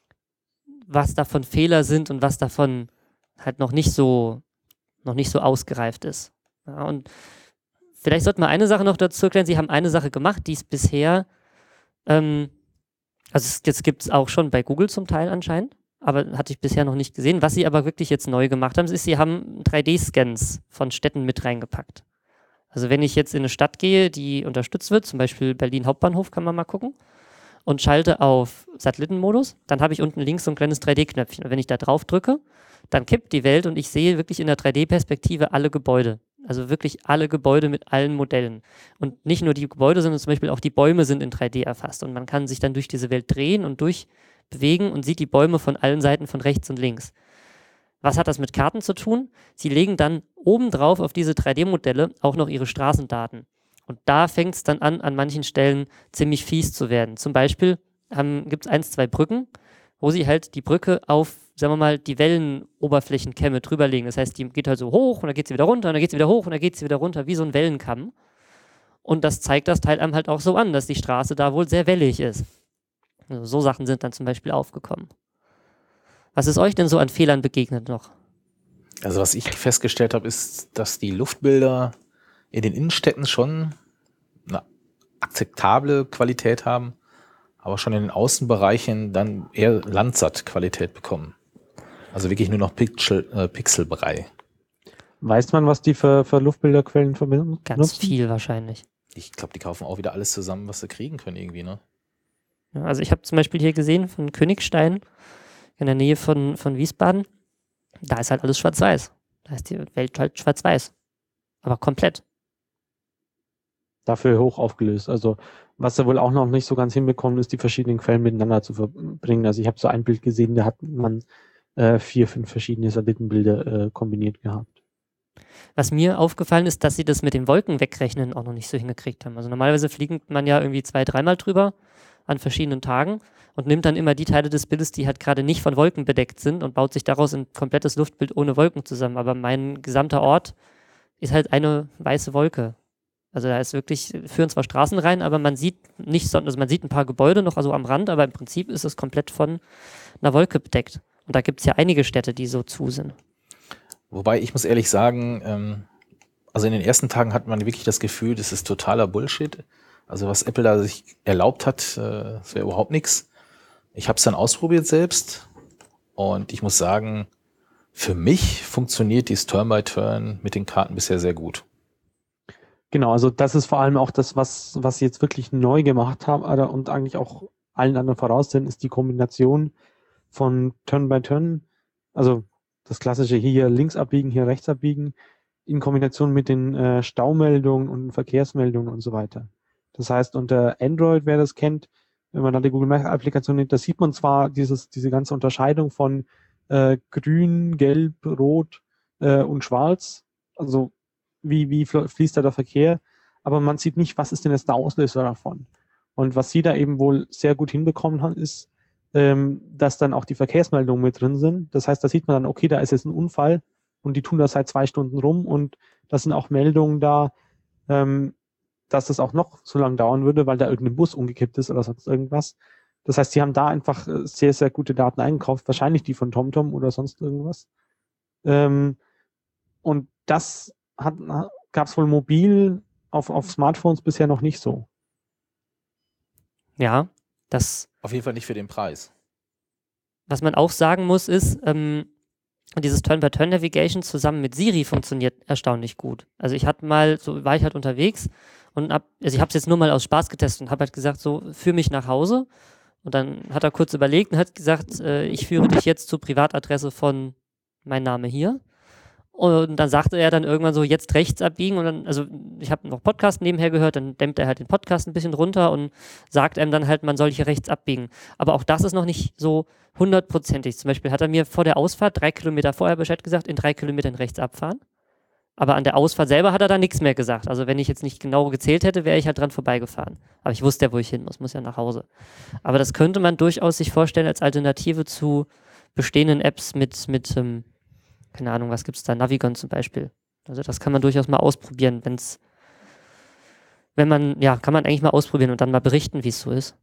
was davon Fehler sind und was davon halt noch nicht so, noch nicht so ausgereift ist. Ja, und vielleicht sollte man eine Sache noch dazu erklären. Sie haben eine Sache gemacht, die es bisher, ähm, also es, das gibt es auch schon bei Google zum Teil anscheinend, aber hatte ich bisher noch nicht gesehen. Was sie aber wirklich jetzt neu gemacht haben, ist, sie haben drei D-Scans von Städten mit reingepackt. Also wenn ich jetzt in eine Stadt gehe, die unterstützt wird, zum Beispiel Berlin Hauptbahnhof, kann man mal gucken, und schalte auf Satellitenmodus, dann habe ich unten links so ein kleines drei D-Knöpfchen. Und wenn ich da drauf drücke, dann kippt die Welt und ich sehe wirklich in der drei D-Perspektive alle Gebäude. Also wirklich alle Gebäude mit allen Modellen. Und nicht nur die Gebäude, sondern zum Beispiel auch die Bäume sind in drei D erfasst. Und man kann sich dann durch diese Welt drehen und durchbewegen und sieht die Bäume von allen Seiten, von rechts und links. Was hat das mit Karten zu tun? Sie legen dann obendrauf auf diese drei D-Modelle auch noch ihre Straßendaten. Und da fängt es dann an, an manchen Stellen ziemlich fies zu werden. Zum Beispiel ähm, gibt es eins, zwei Brücken, wo sie halt die Brücke auf, sagen wir mal, die Wellenoberflächenkämme drüberlegen. Das heißt, die geht halt so hoch und dann geht sie wieder runter und dann geht sie wieder hoch und dann geht sie wieder runter, wie so ein Wellenkamm. Und das zeigt das Teil einem halt auch so an, dass die Straße da wohl sehr wellig ist. Also so Sachen sind dann zum Beispiel aufgekommen. Was ist euch denn so an Fehlern begegnet noch? Also was ich festgestellt habe, ist, dass die Luftbilder in den Innenstädten schon eine akzeptable Qualität haben, aber schon in den Außenbereichen dann eher Landsat-Qualität bekommen. Also wirklich nur noch Pixel, äh, Pixelbrei. Weiß man, was die für, für Luftbilderquellen verbinden? Ganz viel wahrscheinlich. Ich glaube, die kaufen auch wieder alles zusammen, was sie kriegen können irgendwie, ne? Ja, also ich habe zum Beispiel hier gesehen von Königstein in der Nähe von, von Wiesbaden, da ist halt alles schwarz-weiß. Da ist die Welt halt schwarz-weiß. Aber komplett. Dafür hoch aufgelöst. Also was sie wohl auch noch nicht so ganz hinbekommen, ist die verschiedenen Quellen miteinander zu verbringen. Also ich habe so ein Bild gesehen, da hat man äh, vier, fünf verschiedene Satellitenbilder äh, kombiniert gehabt. Was mir aufgefallen ist, dass sie das mit dem Wolken wegrechnen auch noch nicht so hingekriegt haben. Also normalerweise fliegt man ja irgendwie zwei, dreimal drüber an verschiedenen Tagen und nimmt dann immer die Teile des Bildes, die halt gerade nicht von Wolken bedeckt sind und baut sich daraus ein komplettes Luftbild ohne Wolken zusammen. Aber mein gesamter Ort ist halt eine weiße Wolke. Also da ist wirklich, führen zwar Straßen rein, aber man sieht nicht, also man sieht ein paar Gebäude noch also am Rand, aber im Prinzip ist es komplett von einer Wolke bedeckt. Und da gibt es ja einige Städte, die so zu sind. Wobei, ich muss ehrlich sagen, ähm, also in den ersten Tagen hat man wirklich das Gefühl, das ist totaler Bullshit. Also was Apple da sich erlaubt hat, äh, das wäre überhaupt nichts. Ich habe es dann ausprobiert selbst und ich muss sagen, für mich funktioniert dieses Turn-by-Turn mit den Karten bisher sehr gut. Genau, also das ist vor allem auch das, was, was sie jetzt wirklich neu gemacht haben und eigentlich auch allen anderen voraus sind, ist die Kombination von Turn-by-Turn, also das klassische hier links abbiegen, hier rechts abbiegen, in Kombination mit den äh, Staumeldungen und Verkehrsmeldungen und so weiter. Das heißt, unter Android, wer das kennt, wenn man dann die Google Maps Applikation nimmt, da sieht man zwar dieses, diese ganze Unterscheidung von äh, grün, gelb, rot äh, und schwarz, also wie, wie fließt da der Verkehr, aber man sieht nicht, was ist denn jetzt der Auslöser davon. Und was sie da eben wohl sehr gut hinbekommen haben, ist, ähm, dass dann auch die Verkehrsmeldungen mit drin sind. Das heißt, da sieht man dann, okay, da ist jetzt ein Unfall und die tun das seit zwei Stunden rum und da sind auch Meldungen da, ähm, dass das auch noch so lange dauern würde, weil da irgendein Bus umgekippt ist oder sonst irgendwas. Das heißt, die haben da einfach sehr, sehr gute Daten eingekauft, wahrscheinlich die von TomTom oder sonst irgendwas. Ähm, und das hat, gab es wohl mobil auf, auf Smartphones bisher noch nicht so. Ja, das. Auf jeden Fall nicht für den Preis. Was man auch sagen muss, ist, ähm, dieses Turn-by-Turn-Navigation zusammen mit Siri funktioniert erstaunlich gut. Also ich hatte mal, so war ich halt unterwegs und ab, also ich habe es jetzt nur mal aus Spaß getestet und habe halt gesagt, so, führ mich nach Hause. Und dann hat er kurz überlegt und hat gesagt, äh, ich führe dich jetzt zur Privatadresse von mein Name hier. Und dann sagte er dann irgendwann so, jetzt rechts abbiegen und dann, also ich habe noch Podcast nebenher gehört, dann dämmt er halt den Podcast ein bisschen runter und sagt einem dann halt, man soll hier rechts abbiegen. Aber auch das ist noch nicht so hundertprozentig. Zum Beispiel hat er mir vor der Ausfahrt drei Kilometer vorher Bescheid gesagt, in drei Kilometern rechts abfahren. Aber an der Ausfahrt selber hat er da nichts mehr gesagt. Also wenn ich jetzt nicht genau gezählt hätte, wäre ich halt dran vorbeigefahren. Aber ich wusste ja, wo ich hin muss, muss ja nach Hause. Aber das könnte man durchaus sich vorstellen als Alternative zu bestehenden Apps mit, mit ähm, keine Ahnung, was gibt es da, Navigon zum Beispiel. Also das kann man durchaus mal ausprobieren, wenn es, wenn man, ja, kann man eigentlich mal ausprobieren und dann mal berichten, wie es so ist.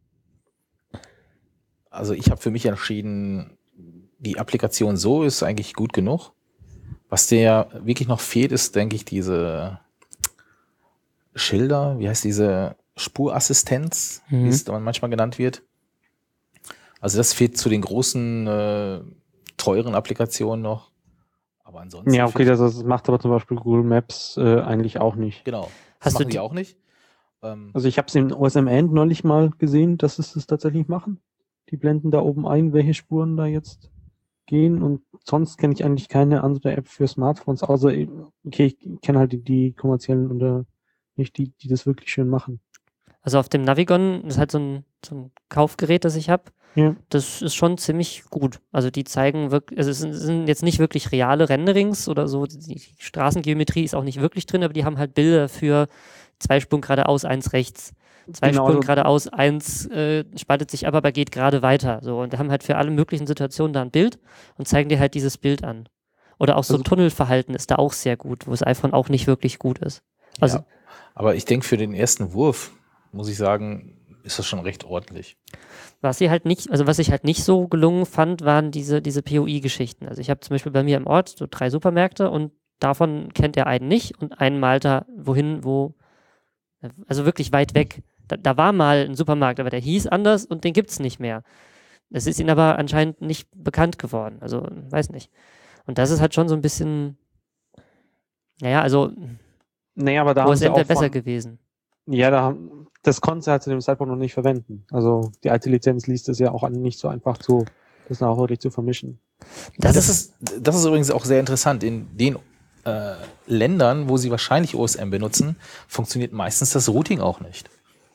Also ich habe für mich entschieden, die Applikation so ist eigentlich gut genug. Was dir wirklich noch fehlt, ist, denke ich, diese Schilder, wie heißt diese Spurassistenz, mhm. wie es dann manchmal genannt wird. Also das fehlt zu den großen, äh, teuren Applikationen noch. Aber ansonsten. Ja, okay, das, das macht aber zum Beispiel Google Maps äh, eigentlich auch nicht. Genau. Das Hast machen du die die auch nicht. Ähm, also ich habe es in O S M End neulich mal gesehen, dass es das tatsächlich machen. Die blenden da oben ein, welche Spuren da jetzt gehen und sonst kenne ich eigentlich keine andere App für Smartphones, außer, okay, ich kenne halt die, die kommerziellen oder nicht die, die das wirklich schön machen. Also auf dem Navigon ist halt so ein, so ein Kaufgerät, das ich habe. Ja. Das ist schon ziemlich gut. Also die zeigen wirklich, also es sind, sind jetzt nicht wirklich reale Renderings oder so, die Straßengeometrie ist auch nicht wirklich drin, aber die haben halt Bilder für zwei Spuren geradeaus, eins rechts. Zwei Genau, Spuren so- geradeaus, eins äh, spaltet sich ab, aber geht gerade weiter. So, und haben halt für alle möglichen Situationen da ein Bild und zeigen dir halt dieses Bild an. Oder auch so Also- Tunnelverhalten ist da auch sehr gut, wo das iPhone auch nicht wirklich gut ist. Also ja. Aber ich denke, für den ersten Wurf, muss ich sagen, ist das schon recht ordentlich. was sie halt nicht, also was ich halt nicht so gelungen fand, waren diese, diese P O I-Geschichten. Also ich habe zum Beispiel bei mir im Ort so drei Supermärkte und davon kennt er einen nicht und einen malt er wohin, wo, also wirklich weit weg. Da, da war mal ein Supermarkt, aber der hieß anders und den gibt's nicht mehr. Es ist ihnen aber anscheinend nicht bekannt geworden. Also, weiß nicht. Und das ist halt schon so ein bisschen, naja, also Naja, aber da haben sie O S M auch wäre besser von, gewesen. ja, da haben, das konnten sie halt zu dem Zeitpunkt noch nicht verwenden. Also die alte Lizenz liest es ja auch nicht so einfach zu, das nachhaltig zu vermischen. Das, Das ist, ist, das ist übrigens auch sehr interessant. In den äh, Ländern, wo sie wahrscheinlich O S M benutzen, funktioniert meistens das Routing auch nicht.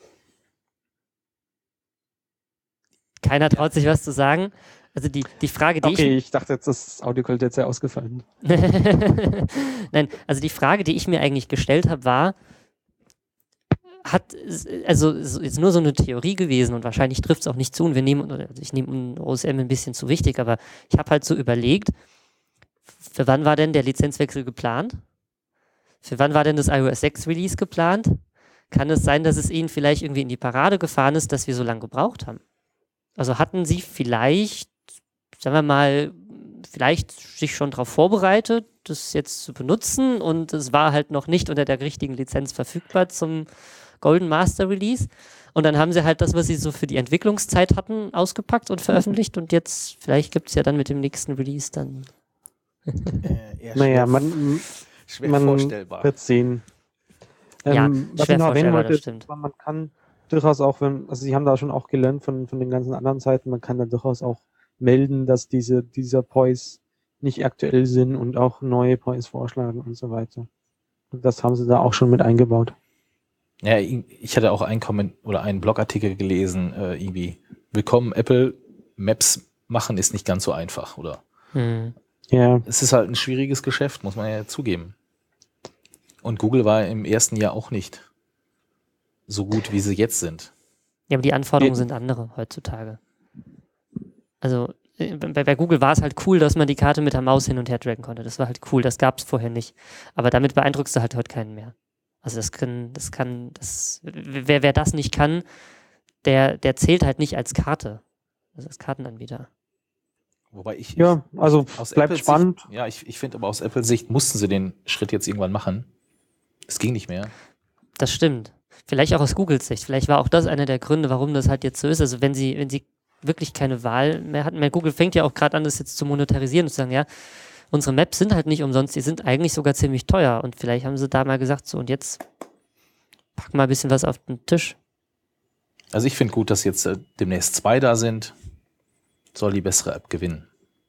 keiner traut sich was zu sagen. Also die, die Frage, die Okay, ich dachte jetzt, das Audioqualität ist ja ausgefallen. ich... Nein, also die Frage, die ich mir eigentlich gestellt habe, war, hat, also ist nur so eine Theorie gewesen und wahrscheinlich trifft es auch nicht zu und wir nehmen, also ich nehme O S M ein bisschen zu wichtig, aber ich habe halt so überlegt, für wann war denn der Lizenzwechsel geplant? Für wann war denn das i O S sechs Release geplant? Kann es sein, dass es ihnen vielleicht irgendwie in die Parade gefahren ist, dass wir so lange gebraucht haben? Also hatten sie vielleicht, sagen wir mal, vielleicht sich schon darauf vorbereitet, das jetzt zu benutzen und es war halt noch nicht unter der richtigen Lizenz verfügbar zum Golden Master Release und dann haben sie halt das, was sie so für die Entwicklungszeit hatten, ausgepackt und veröffentlicht und jetzt, vielleicht gibt es ja dann mit dem nächsten Release dann... Äh, eher Naja, schwer, man, schwer man vorstellbar. wird sehen. Ja, Ähm, was schwer ich noch erwähnen vorstellbar, wollte, das ist, stimmt. man kann durchaus auch, wenn, also sie haben da schon auch gelernt von, von den ganzen anderen Seiten, man kann da durchaus auch melden, dass diese, dieser Poise nicht aktuell sind und auch neue Poise vorschlagen und so weiter. Das haben sie da auch schon mit eingebaut. Ja, ich hatte auch einen Comment oder einen Blogartikel gelesen, äh, irgendwie, willkommen Apple, Maps machen ist nicht ganz so einfach, oder? Hm. Ja. Es ist halt ein schwieriges Geschäft, muss man ja zugeben. Und Google war im ersten Jahr auch nicht so gut, wie sie jetzt sind. Ja, aber die Anforderungen Ja. sind andere heutzutage. Also äh, bei, bei Google war es halt cool, dass man die Karte mit der Maus hin und her draggen konnte. Das war halt cool, das gab es vorher nicht. Aber damit beeindruckst du halt heute keinen mehr. Also das kann, das kann, das, wer, wer das nicht kann, der, der zählt halt nicht als Karte. Also als Kartenanbieter. Wobei ich, Ja, also ich aus bleibt Apples spannend. Sicht, ja, ich, ich finde aber aus Apples Sicht mussten sie den Schritt jetzt irgendwann machen. Es ging nicht mehr. Das stimmt. Vielleicht auch aus Googles Sicht. Vielleicht war auch das einer der Gründe, warum das halt jetzt so ist. Also wenn sie, wenn sie wirklich keine Wahl mehr hatten, weil Google fängt ja auch gerade an, das jetzt zu monetarisieren und zu sagen, ja, unsere Maps sind halt nicht umsonst, die sind eigentlich sogar ziemlich teuer. Und vielleicht haben sie da mal gesagt, so und jetzt pack mal ein bisschen was auf den Tisch. Also ich finde gut, dass jetzt äh, demnächst zwei da sind. Soll die bessere App gewinnen.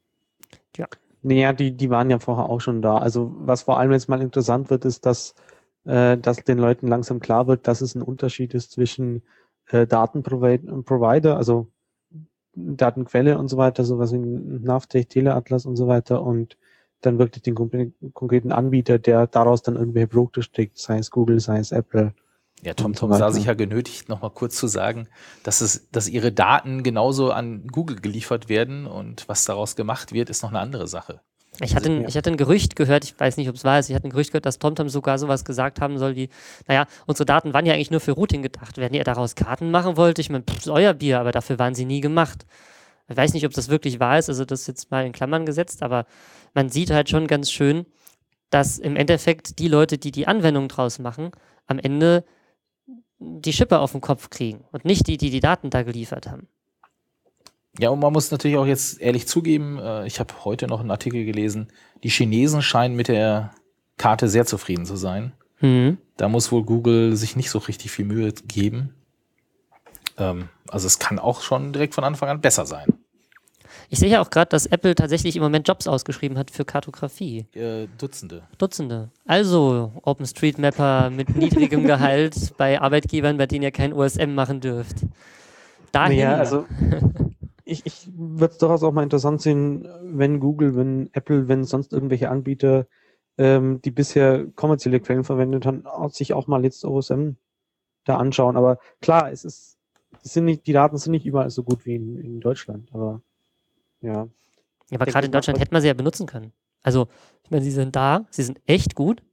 Naja, die, die waren ja vorher auch schon da. Also was vor allem jetzt mal interessant wird, ist, dass, äh, dass den Leuten langsam klar wird, dass es ein Unterschied ist zwischen äh, Datenprovider, also Datenquelle und so weiter, sowas wie Navtex, Teleatlas und so weiter und dann wirklich den konkreten Anbieter, der daraus dann irgendwelche Produkte steckt, sei es Google, sei es Apple. Ja, TomTom so sah weiter. sich ja genötigt, nochmal kurz zu sagen, dass es, dass ihre Daten genauso an Google geliefert werden und was daraus gemacht wird, ist noch eine andere Sache. Ich hatte, ein, Ja. ich hatte ein Gerücht gehört, ich weiß nicht, ob es wahr ist, ich hatte ein Gerücht gehört, dass TomTom sogar sowas gesagt haben soll wie, naja, unsere Daten waren ja eigentlich nur für Routing gedacht. Wenn ihr daraus Karten machen wollt, ich meine, pff, ist euer Bier, aber dafür waren sie nie gemacht. Ich weiß nicht, ob das wirklich wahr ist, also das ist jetzt mal in Klammern gesetzt, aber man sieht halt schon ganz schön, dass im Endeffekt die Leute, die die Anwendung draus machen, am Ende die Schippe auf den Kopf kriegen und nicht die, die die Daten da geliefert haben. Ja, und man muss natürlich auch jetzt ehrlich zugeben, äh, ich habe heute noch einen Artikel gelesen, die Chinesen scheinen mit der Karte sehr zufrieden zu sein. Mhm. Da muss wohl Google sich nicht so richtig viel Mühe geben. Ähm, also es kann auch schon direkt von Anfang an besser sein. Ich sehe ja auch gerade, dass Apple tatsächlich im Moment Jobs ausgeschrieben hat für Kartografie. Äh, Dutzende. Dutzende. Also OpenStreetMapper mit niedrigem Gehalt bei Arbeitgebern, bei denen ihr kein O S M machen dürft. Dahin. Naja, also ich, ich würde es durchaus auch mal interessant sehen, wenn Google, wenn Apple, wenn sonst irgendwelche Anbieter, ähm, die bisher kommerzielle Quellen verwendet haben, sich auch mal jetzt O S M da anschauen. Aber klar, es ist, es sind nicht, die Daten sind nicht überall so gut wie in, in Deutschland, aber ja. Ja, aber denke, gerade in das Deutschland macht- hätte man sie ja benutzen können. Also, ich meine, sie sind da, sie sind echt gut.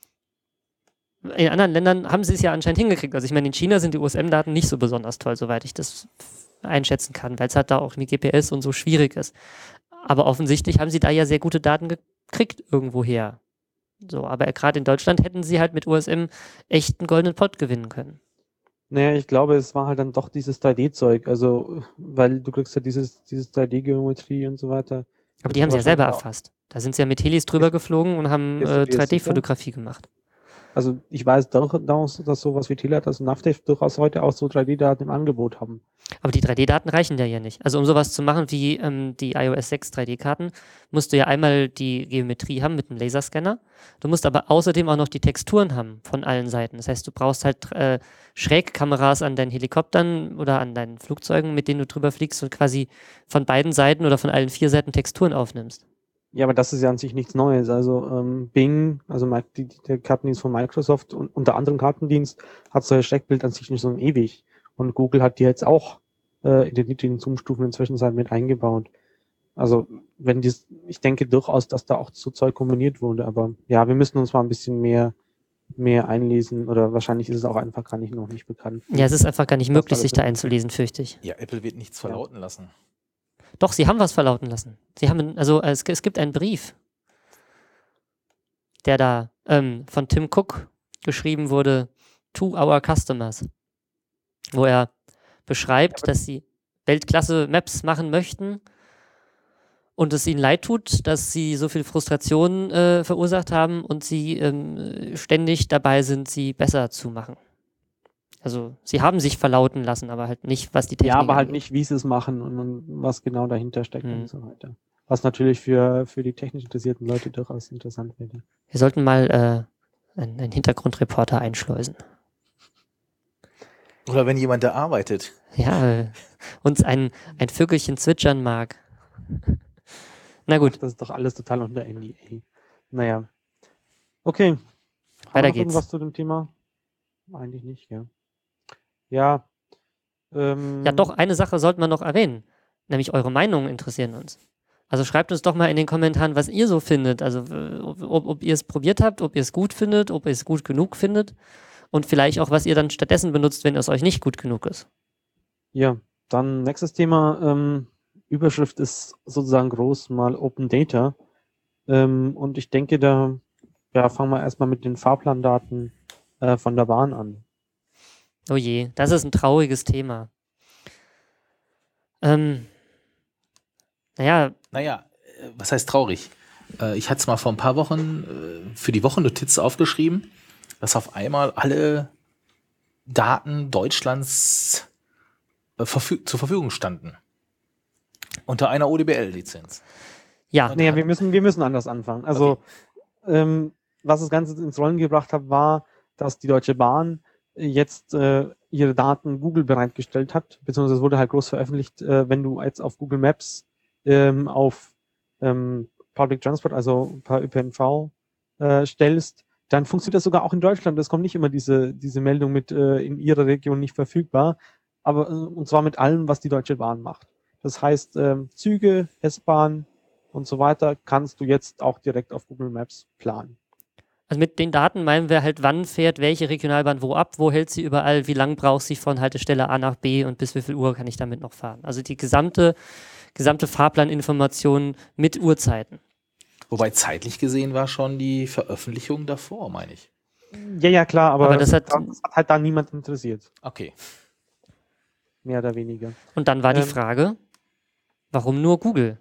In anderen Ländern haben sie es ja anscheinend hingekriegt. Also ich meine, in China sind die O S M-Daten nicht so besonders toll, soweit ich das einschätzen kann, weil es halt da auch mit G P S und so schwierig ist. Aber offensichtlich haben sie da ja sehr gute Daten gekriegt irgendwoher. So, aber gerade in Deutschland hätten sie halt mit O S M echt einen goldenen Pott gewinnen können. Naja, ich glaube, es war halt dann doch dieses drei D-Zeug, also, weil du kriegst ja dieses, dieses drei D-Geometrie und so weiter. Aber die haben sie ja selber Wahrscheinlich auch. erfasst. Da sind sie ja mit Helis drüber geflogen und haben Bist du äh, dir drei sicher? D-Fotografie gemacht. Also ich weiß durchaus, dass sowas wie Teleatlas und Navtex durchaus heute auch so drei D-Daten im Angebot haben. Aber die drei D-Daten reichen ja ja nicht. Also um sowas zu machen wie ähm, die i O S sechs drei D-Karten, musst du ja einmal die Geometrie haben mit einem Laserscanner. Du musst aber außerdem auch noch die Texturen haben von allen Seiten. Das heißt, du brauchst halt äh, Schrägkameras an deinen Helikoptern oder an deinen Flugzeugen, mit denen du drüber fliegst und quasi von beiden Seiten oder von allen vier Seiten Texturen aufnimmst. Ja, aber das ist ja an sich nichts Neues. Also ähm, Bing, also Mi- die, die, der Kartendienst von Microsoft und unter anderem Kartendienst hat solche Schreckbild an sich nicht so ewig. Und Google hat die jetzt auch äh, in den niedrigen Zoom-Stufen inzwischen mit eingebaut. Also wenn dies, ich denke durchaus, dass da auch so Zeug kombiniert wurde. Aber ja, wir müssen uns mal ein bisschen mehr mehr einlesen oder wahrscheinlich ist es auch einfach gar nicht noch nicht bekannt. Ja, es ist einfach gar nicht Was möglich, alles sich da drin ist. einzulesen, fürchte ich. Ja, Apple wird nichts verlauten lassen. Doch, sie haben was verlauten lassen. Sie haben, also es, es gibt einen Brief, der da ähm, von Tim Cook geschrieben wurde, to our customers, wo er beschreibt, dass sie Weltklasse-Maps machen möchten und es ihnen leid tut, dass sie so viel Frustration äh, verursacht haben und sie ähm, ständig dabei sind, sie besser zu machen. Also sie haben sich verlauten lassen, aber halt nicht, was die Technik Ja, aber halt angeht. nicht, wie sie es machen und, und was genau dahinter steckt Hm. und so weiter. Was natürlich für, für die technisch interessierten Leute durchaus interessant wäre. Wir sollten mal äh, einen, einen Hintergrundreporter einschleusen. Oder wenn jemand da arbeitet. Ja, äh, uns ein, ein Vögelchen zwitschern mag. Na gut. Das ist doch alles total unter N D A. Naja. Okay. Haben Weiter wir noch geht's. irgendwas zu dem Thema? Eigentlich nicht, ja. Ja. Ähm, Ja, doch, eine Sache sollten wir noch erwähnen. Nämlich eure Meinungen interessieren uns. Also schreibt uns doch mal in den Kommentaren, was ihr so findet. Also äh, ob, ob ihr es probiert habt, ob ihr es gut findet, ob ihr es gut genug findet. Und vielleicht auch, was ihr dann stattdessen benutzt, wenn es euch nicht gut genug ist. Ja, dann nächstes Thema. Ähm, Überschrift ist sozusagen groß mal Open Data. Ähm, und ich denke, da ja, fangen wir erstmal mit den Fahrplandaten äh, von der Bahn an. Oh je, das ist ein trauriges Thema. Ähm, naja, Naja, äh, was heißt traurig? Äh, ich hatte es mal vor ein paar Wochen äh, für die Wochennotiz aufgeschrieben, dass auf einmal alle Daten Deutschlands äh, verfü- zur Verfügung standen. Unter einer O D B L-Lizenz. ja, Naja, wir müssen, wir müssen anders anfangen. Also, Okay. ähm, was das Ganze ins Rollen gebracht hat, war, dass die Deutsche Bahn jetzt äh, ihre Daten Google bereitgestellt hat, beziehungsweise es wurde halt groß veröffentlicht, äh, wenn du jetzt auf Google Maps ähm, auf ähm, Public Transport, also per Ö P N V äh, stellst, dann funktioniert das sogar auch in Deutschland. Es kommt nicht immer diese, diese Meldung mit äh, in ihrer Region nicht verfügbar, aber äh, und zwar mit allem, was die Deutsche Bahn macht. Das heißt, ähm, Züge, S-Bahn und so weiter kannst du jetzt auch direkt auf Google Maps planen. also mit den Daten meinen wir halt, wann fährt welche Regionalbahn wo ab, wo hält sie überall, wie lang braucht sie von Haltestelle A nach B und bis wie viel Uhr kann ich damit noch fahren. Also die gesamte, gesamte Fahrplaninformation mit Uhrzeiten. Wobei zeitlich gesehen war schon die Veröffentlichung davor, meine ich. Ja, ja, klar, aber, Aber das hat- das hat halt da niemand interessiert, Okay. mehr oder weniger. Und dann war die Ähm, Frage, warum nur Google?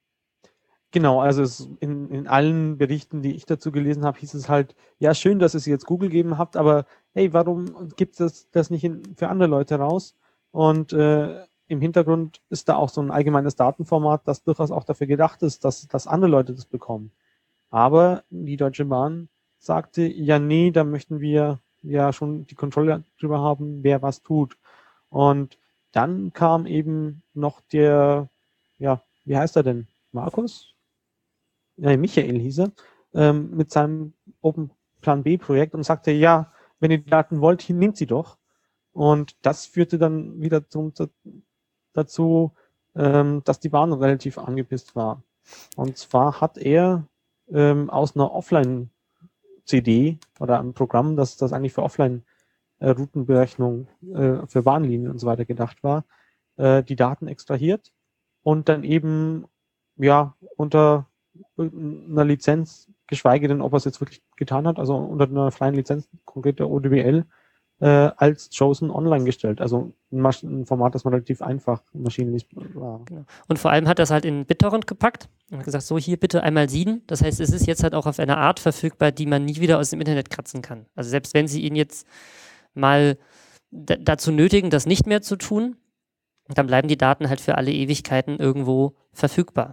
Genau, also es, in, in allen Berichten, die ich dazu gelesen habe, hieß es halt, ja, schön, dass ihr sie jetzt Google gegeben habt, aber hey, warum gibt es das nicht in, für andere Leute raus? Und äh, im Hintergrund ist da auch so ein allgemeines Datenformat, das durchaus auch dafür gedacht ist, dass, dass andere Leute das bekommen. Aber die Deutsche Bahn sagte, ja, nee, da möchten wir ja schon die Kontrolle drüber haben, wer was tut. Und dann kam eben noch der, ja, wie heißt er denn? Markus? Ja, Michael hieß er, ähm, mit seinem Open Plan B Projekt und sagte, ja, wenn ihr die Daten wollt, nehmt sie doch. Und das führte dann wieder zum, dazu, ähm, dass die Bahn relativ angepisst war. Und zwar hat er ähm, aus einer Offline-C D oder einem Programm, das, das eigentlich für Offline-Routenberechnung äh, für Bahnlinien und so weiter gedacht war, äh, die Daten extrahiert und dann eben ja unter einer Lizenz, geschweige denn, ob er es jetzt wirklich getan hat, also unter einer freien Lizenz, konkret der O D B L, äh, als JSON online gestellt. Also ein, Masch- ein Format, das man relativ einfach maschinenlich war. Genau. Und vor allem hat er es halt in BitTorrent gepackt und hat gesagt, so hier bitte einmal sieden. Das heißt, es ist jetzt halt auch auf eine Art verfügbar, die man nie wieder aus dem Internet kratzen kann. Also selbst wenn sie ihn jetzt mal d- dazu nötigen, das nicht mehr zu tun, dann bleiben die Daten halt für alle Ewigkeiten irgendwo verfügbar.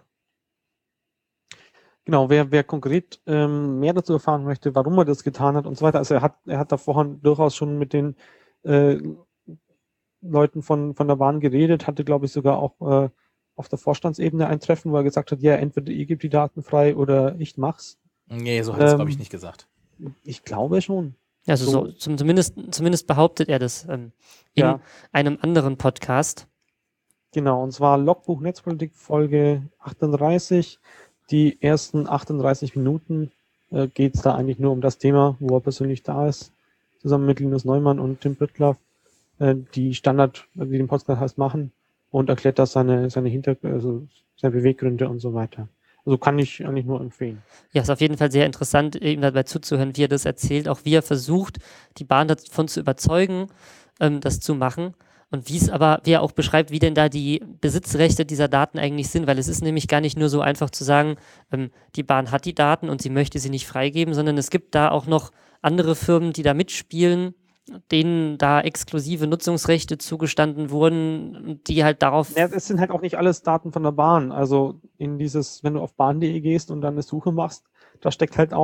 Genau, wer, wer konkret ähm, mehr dazu erfahren möchte, warum er das getan hat und so weiter, also er hat, er hat da vorhin durchaus schon mit den äh, Leuten von, von der Bahn geredet, hatte, glaube ich, sogar auch äh, auf der Vorstandsebene ein Treffen, wo er gesagt hat, ja, entweder ihr gebt die Daten frei oder ich mach's. Nee, so hat er es, Ähm, glaube ich, nicht gesagt. Ich glaube schon. Also so, So. zum, zumindest, zumindest behauptet er das ähm, in Ja. einem anderen Podcast. Genau, und zwar Logbuch Netzpolitik Folge achtunddreißig. Die ersten achtunddreißig Minuten äh, geht es da eigentlich nur um das Thema, wo er persönlich da ist, zusammen mit Linus Neumann und Tim Prittlaff, äh, die Standard, die den Podcast heißt, machen und erklärt das seine, seine Hintergründe, also seine Beweggründe und so weiter. Also kann ich eigentlich nur empfehlen. Ja, ist auf jeden Fall sehr interessant, ihm dabei zuzuhören, wie er das erzählt, auch wie er versucht, die Bahn davon zu überzeugen, ähm, das zu machen. Und wie es aber, wie er auch beschreibt, wie denn da die Besitzrechte dieser Daten eigentlich sind, weil es ist nämlich gar nicht nur so einfach zu sagen, ähm, die Bahn hat die Daten und sie möchte sie nicht freigeben, sondern es gibt da auch noch andere Firmen, die da mitspielen, denen da exklusive Nutzungsrechte zugestanden wurden, die halt darauf... Ja, es sind halt auch nicht alles Daten von der Bahn. Also in dieses, wenn du auf bahn punkt de gehst und dann eine Suche machst, da steckt halt auch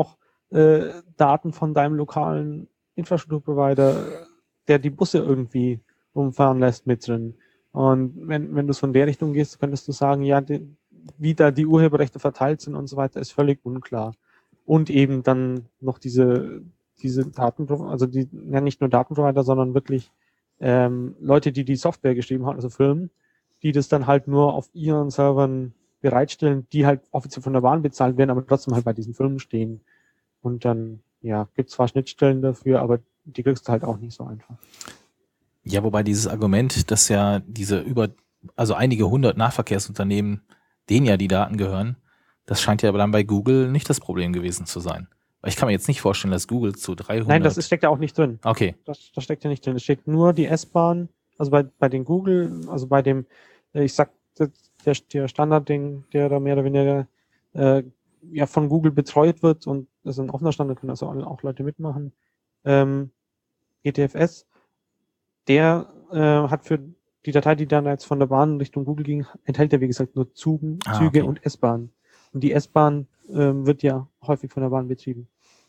äh, Daten von deinem lokalen Infrastrukturprovider, der die Busse irgendwie rumfahren lässt, mit drin. Und wenn, wenn du von der Richtung gehst, könntest du sagen, ja, die, wie da die Urheberrechte verteilt sind und so weiter, ist völlig unklar. Und eben dann noch diese, diese Daten, also die, ja nicht nur Datenprovider, sondern wirklich ähm, Leute, die die Software geschrieben haben, also Firmen, die das dann halt nur auf ihren Servern bereitstellen, die halt offiziell von der Bahn bezahlt werden, aber trotzdem halt bei diesen Firmen stehen. Und dann, ja, gibt zwar Schnittstellen dafür, aber die kriegst du halt auch nicht so einfach. Ja, wobei dieses Argument, dass ja diese über, also einige hundert Nahverkehrsunternehmen, denen ja die Daten gehören, das scheint ja dann bei Google nicht das Problem gewesen zu sein. Weil ich kann mir jetzt nicht vorstellen, dass Google zu dreihundert... Nein, das ist, steckt ja auch nicht drin. Okay. Das, das steckt ja nicht drin. Es steckt nur die S-Bahn, also bei, bei den Google, also bei dem, ich sag, der, der Standardding, der da mehr oder weniger äh, ja von Google betreut wird und das ist ein offener Standard, können also auch Leute mitmachen. Ähm, G T F S, der äh, hat für die Datei, die dann jetzt von der Bahn Richtung Google ging, enthält ja wie gesagt nur Züge, Ah, Züge okay. und S-Bahn. Und die S-Bahn ähm, wird ja häufig von der Bahn betrieben.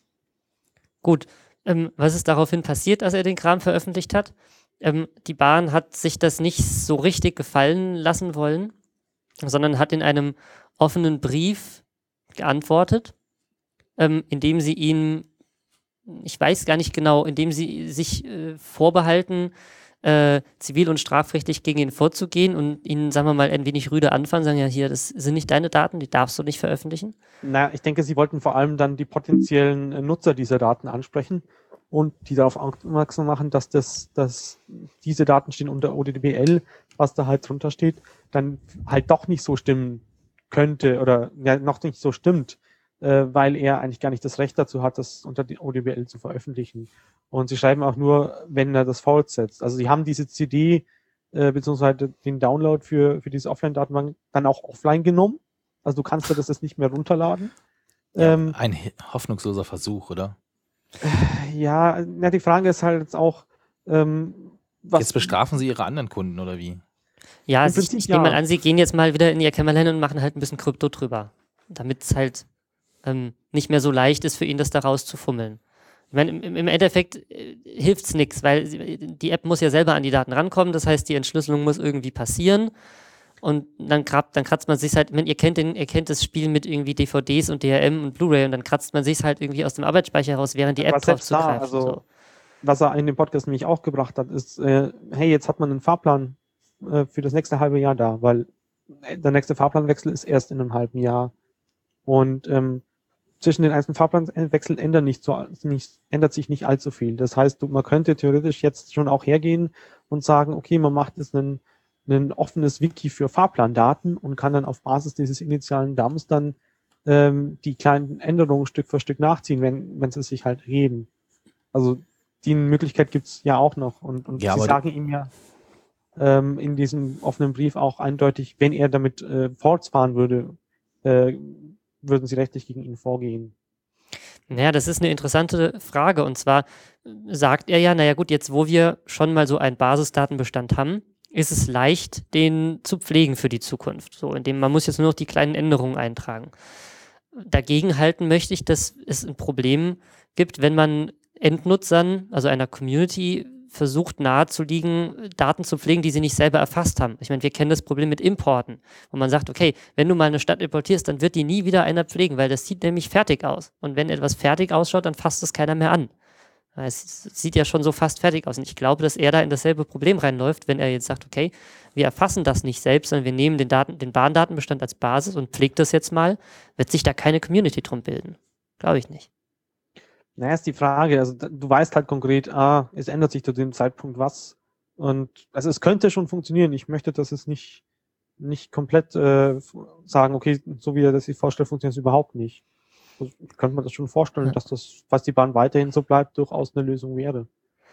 Gut, ähm, was ist daraufhin passiert, als er den Kram veröffentlicht hat? Ähm, die Bahn hat sich das nicht so richtig gefallen lassen wollen, sondern hat in einem offenen Brief geantwortet, ähm, indem sie ihm, ich weiß gar nicht genau, indem sie sich äh, vorbehalten, äh, zivil- und strafrechtlich gegen ihn vorzugehen und ihn, sagen wir mal, ein wenig rüde anfangen, sagen, ja, hier, das sind nicht deine Daten, die darfst du nicht veröffentlichen. Na, ich denke, sie wollten vor allem dann die potenziellen äh, Nutzer dieser Daten ansprechen und die darauf aufmerksam machen, dass das, dass diese Daten stehen unter O D B L, was da halt drunter steht, dann halt doch nicht so stimmen könnte oder ja, noch nicht so stimmt, äh, weil er eigentlich gar nicht das Recht dazu hat, das unter die O D B L zu veröffentlichen. Und sie schreiben auch nur, wenn er das fortsetzt. Also sie haben diese C D äh, beziehungsweise den Download für, für diese Offline-Datenbank dann auch offline genommen. Also du kannst dir das jetzt nicht mehr runterladen. Ja, Ähm, ein hoffnungsloser Versuch, oder? ja, na, die Frage ist halt jetzt auch, ähm, was... Jetzt bestrafen sie ihre anderen Kunden, oder wie? Ja, Im also ich, Prinzip ich nehme ja. mal an, sie gehen jetzt mal wieder in ihr Kämmerlein und machen halt ein bisschen Krypto drüber, damit es halt ähm, nicht mehr so leicht ist für ihn, das da rauszufummeln. Ich meine, im, im Endeffekt äh, hilft es nichts, weil sie, die App muss ja selber an die Daten rankommen, das heißt, die Entschlüsselung muss irgendwie passieren und dann, grab, dann kratzt man sich halt, ich meine, ihr kennt, den, ihr kennt das Spiel mit irgendwie D V Ds und D R M und Blu-ray und dann kratzt man sich halt irgendwie aus dem Arbeitsspeicher raus, während die App Aber drauf selbst da, zugreift. also so. was er in dem Podcast nämlich auch gebracht hat, ist, äh, hey, jetzt hat man einen Fahrplan äh, für das nächste halbe Jahr da, weil der nächste Fahrplanwechsel ist erst in einem halben Jahr. Und ähm, zwischen den einzelnen Fahrplanwechseln ändert, nicht so, nicht, ändert sich nicht allzu viel. Das heißt, du, man könnte theoretisch jetzt schon auch hergehen und sagen, okay, man macht jetzt einen, ein offenes Wiki für Fahrplandaten und kann dann auf Basis dieses initialen D A Ms dann ähm, die kleinen Änderungen Stück für Stück nachziehen, wenn, wenn sie sich halt ergeben. Also die Möglichkeit gibt's ja auch noch. Und, und Ja, sie aber sagen ihm ja ähm, in diesem offenen Brief auch eindeutig, wenn er damit äh, fortfahren würde, äh, würden sie rechtlich gegen ihn vorgehen. Naja, das ist eine interessante Frage. Und zwar sagt er ja, naja gut, jetzt wo wir schon mal so einen Basisdatenbestand haben, ist es leicht, den zu pflegen für die Zukunft. So, indem man muss jetzt nur noch die kleinen Änderungen eintragen. Dagegen halten möchte ich, dass es ein Problem gibt, wenn man Endnutzern, also einer Community, versucht nahezulegen, Daten zu pflegen, die sie nicht selber erfasst haben. Ich meine, wir kennen das Problem mit Importen, wo man sagt, okay, wenn du mal eine Stadt importierst, dann wird die nie wieder einer pflegen, weil das sieht nämlich fertig aus. Und wenn etwas fertig ausschaut, dann fasst es keiner mehr an. Es sieht ja schon so fast fertig aus. Und ich glaube, dass er da in dasselbe Problem reinläuft, wenn er jetzt sagt, okay, wir erfassen das nicht selbst, sondern wir nehmen den, Daten, den Bahndatenbestand als Basis und pflegt das jetzt mal, wird sich da keine Community drum bilden. Glaube ich nicht. Naja, ist die Frage, also du weißt halt konkret, ah, es ändert sich zu dem Zeitpunkt was und also es könnte schon funktionieren. Ich möchte, dass es nicht nicht komplett äh, sagen, okay, so wie er das sich vorstellt, funktioniert es überhaupt nicht. Also, könnte man das schon vorstellen, Ja. dass das, falls die Bahn weiterhin so bleibt, durchaus eine Lösung wäre.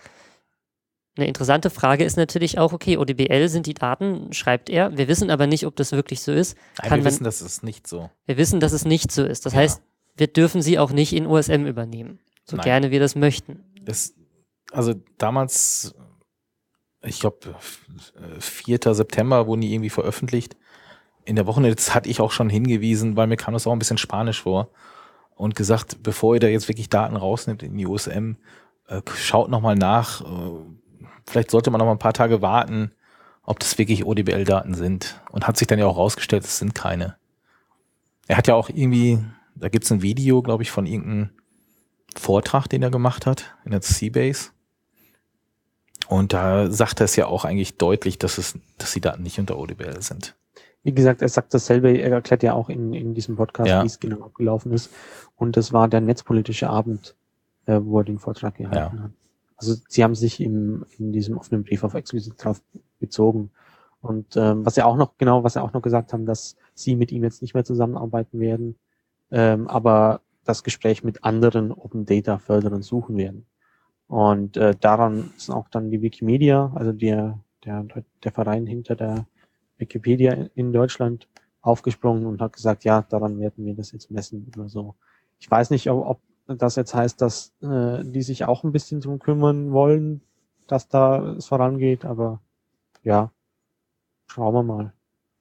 Eine interessante Frage ist natürlich auch, okay, O D B L sind die Daten, schreibt er. Wir wissen aber nicht, ob das wirklich so ist. Nein, Kann wir man, wissen, das ist nicht so. wir wissen, dass es nicht so ist. Das Ja. heißt, wir dürfen sie auch nicht in O S M übernehmen, so Nein. gerne wir das möchten. Das, also damals, ich glaube, vierter September wurden die irgendwie veröffentlicht. In der Woche, jetzt hatte ich auch schon hingewiesen, weil mir kam das auch ein bisschen spanisch vor. und gesagt, bevor ihr da jetzt wirklich Daten rausnimmt in die U S M, äh, schaut nochmal nach. Äh, vielleicht sollte man noch mal ein paar Tage warten, ob das wirklich O D B L-Daten sind. Und hat sich dann ja auch rausgestellt, es sind keine. Er hat ja auch irgendwie, da gibt's ein Video, glaube ich, von irgendeinem Vortrag, den er gemacht hat in der Seabase. Und da sagt er es ja auch eigentlich deutlich, dass es, dass die Daten nicht unter O D B L sind. Wie gesagt, er sagt dasselbe, er erklärt ja auch in, in diesem Podcast, Ja. wie es genau abgelaufen ist. Und das war der netzpolitische Abend, äh, wo er den Vortrag gehalten Ja. hat. Also sie haben sich im, in diesem offenen Brief auf explizit drauf bezogen. Und ähm, was er auch noch, genau, was er auch noch gesagt haben, dass sie mit ihm jetzt nicht mehr zusammenarbeiten werden, ähm, aber das Gespräch mit anderen Open Data fördern und suchen werden. Und äh, daran ist auch dann die Wikimedia, also der, der, der Verein hinter der Wikipedia in Deutschland, aufgesprungen und hat gesagt, ja, daran werden wir das jetzt messen oder so. Ich weiß nicht, ob, ob das jetzt heißt, dass äh, die sich auch ein bisschen drum kümmern wollen, dass da es vorangeht, aber ja, schauen wir mal.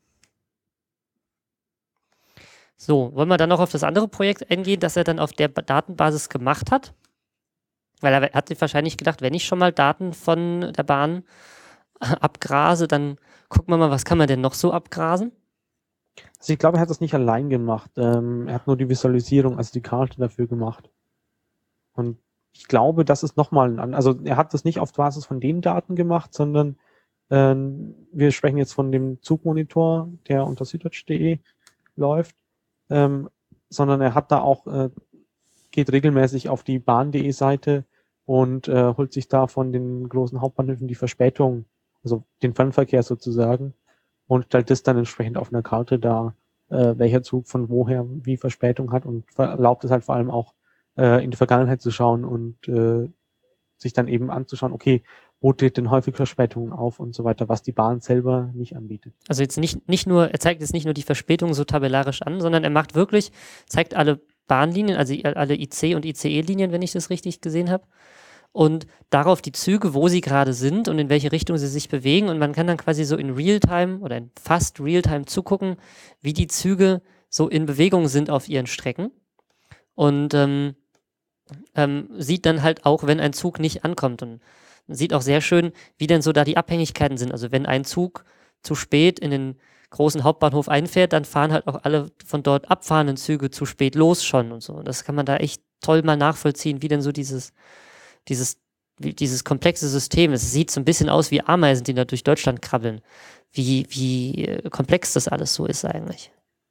So, wollen wir dann noch auf das andere Projekt eingehen, das er dann auf der Ba- Datenbasis gemacht hat? Weil er hat sich wahrscheinlich gedacht, wenn ich schon mal Daten von der Bahn abgrase, dann gucken wir mal, was kann man denn noch so abgrasen? Also ich glaube, er hat das nicht allein gemacht. Ähm, er hat nur die Visualisierung, also die Karte dafür gemacht. Und ich glaube, das ist nochmal ein, also er hat das nicht auf Basis von den Daten gemacht, sondern ähm, wir sprechen jetzt von dem Zugmonitor, der unter süddeutsch punkt de läuft, ähm, sondern er hat da auch, äh, geht regelmäßig auf die bahn punkt de Seite und äh, holt sich da von den großen Hauptbahnhöfen die Verspätung, also den Fernverkehr sozusagen, und stellt das dann entsprechend auf einer Karte dar, äh, welcher Zug von woher wie Verspätung hat und erlaubt es halt vor allem auch äh, in die Vergangenheit zu schauen und äh, sich dann eben anzuschauen, okay, wo tritt denn häufig Verspätungen auf und so weiter, was die Bahn selber nicht anbietet. Also jetzt nicht, nicht nur, er zeigt jetzt nicht nur die Verspätung so tabellarisch an, sondern er macht wirklich, zeigt alle Bahnlinien, also alle I C und I C E-Linien, wenn ich das richtig gesehen habe, und darauf die Züge, wo sie gerade sind und in welche Richtung sie sich bewegen, und man kann dann quasi so in Realtime oder in fast Realtime zugucken, wie die Züge so in Bewegung sind auf ihren Strecken, und ähm, ähm, sieht dann halt auch, wenn ein Zug nicht ankommt, und man sieht auch sehr schön, wie denn so da die Abhängigkeiten sind. Also wenn ein Zug zu spät in den großen Hauptbahnhof einfährt, dann fahren halt auch alle von dort abfahrenden Züge zu spät los schon und so. Und das kann man da echt toll mal nachvollziehen, wie denn so dieses, dieses, wie, dieses komplexe System, es sieht so ein bisschen aus wie Ameisen, die da durch Deutschland krabbeln, wie, wie äh, komplex das alles so ist eigentlich.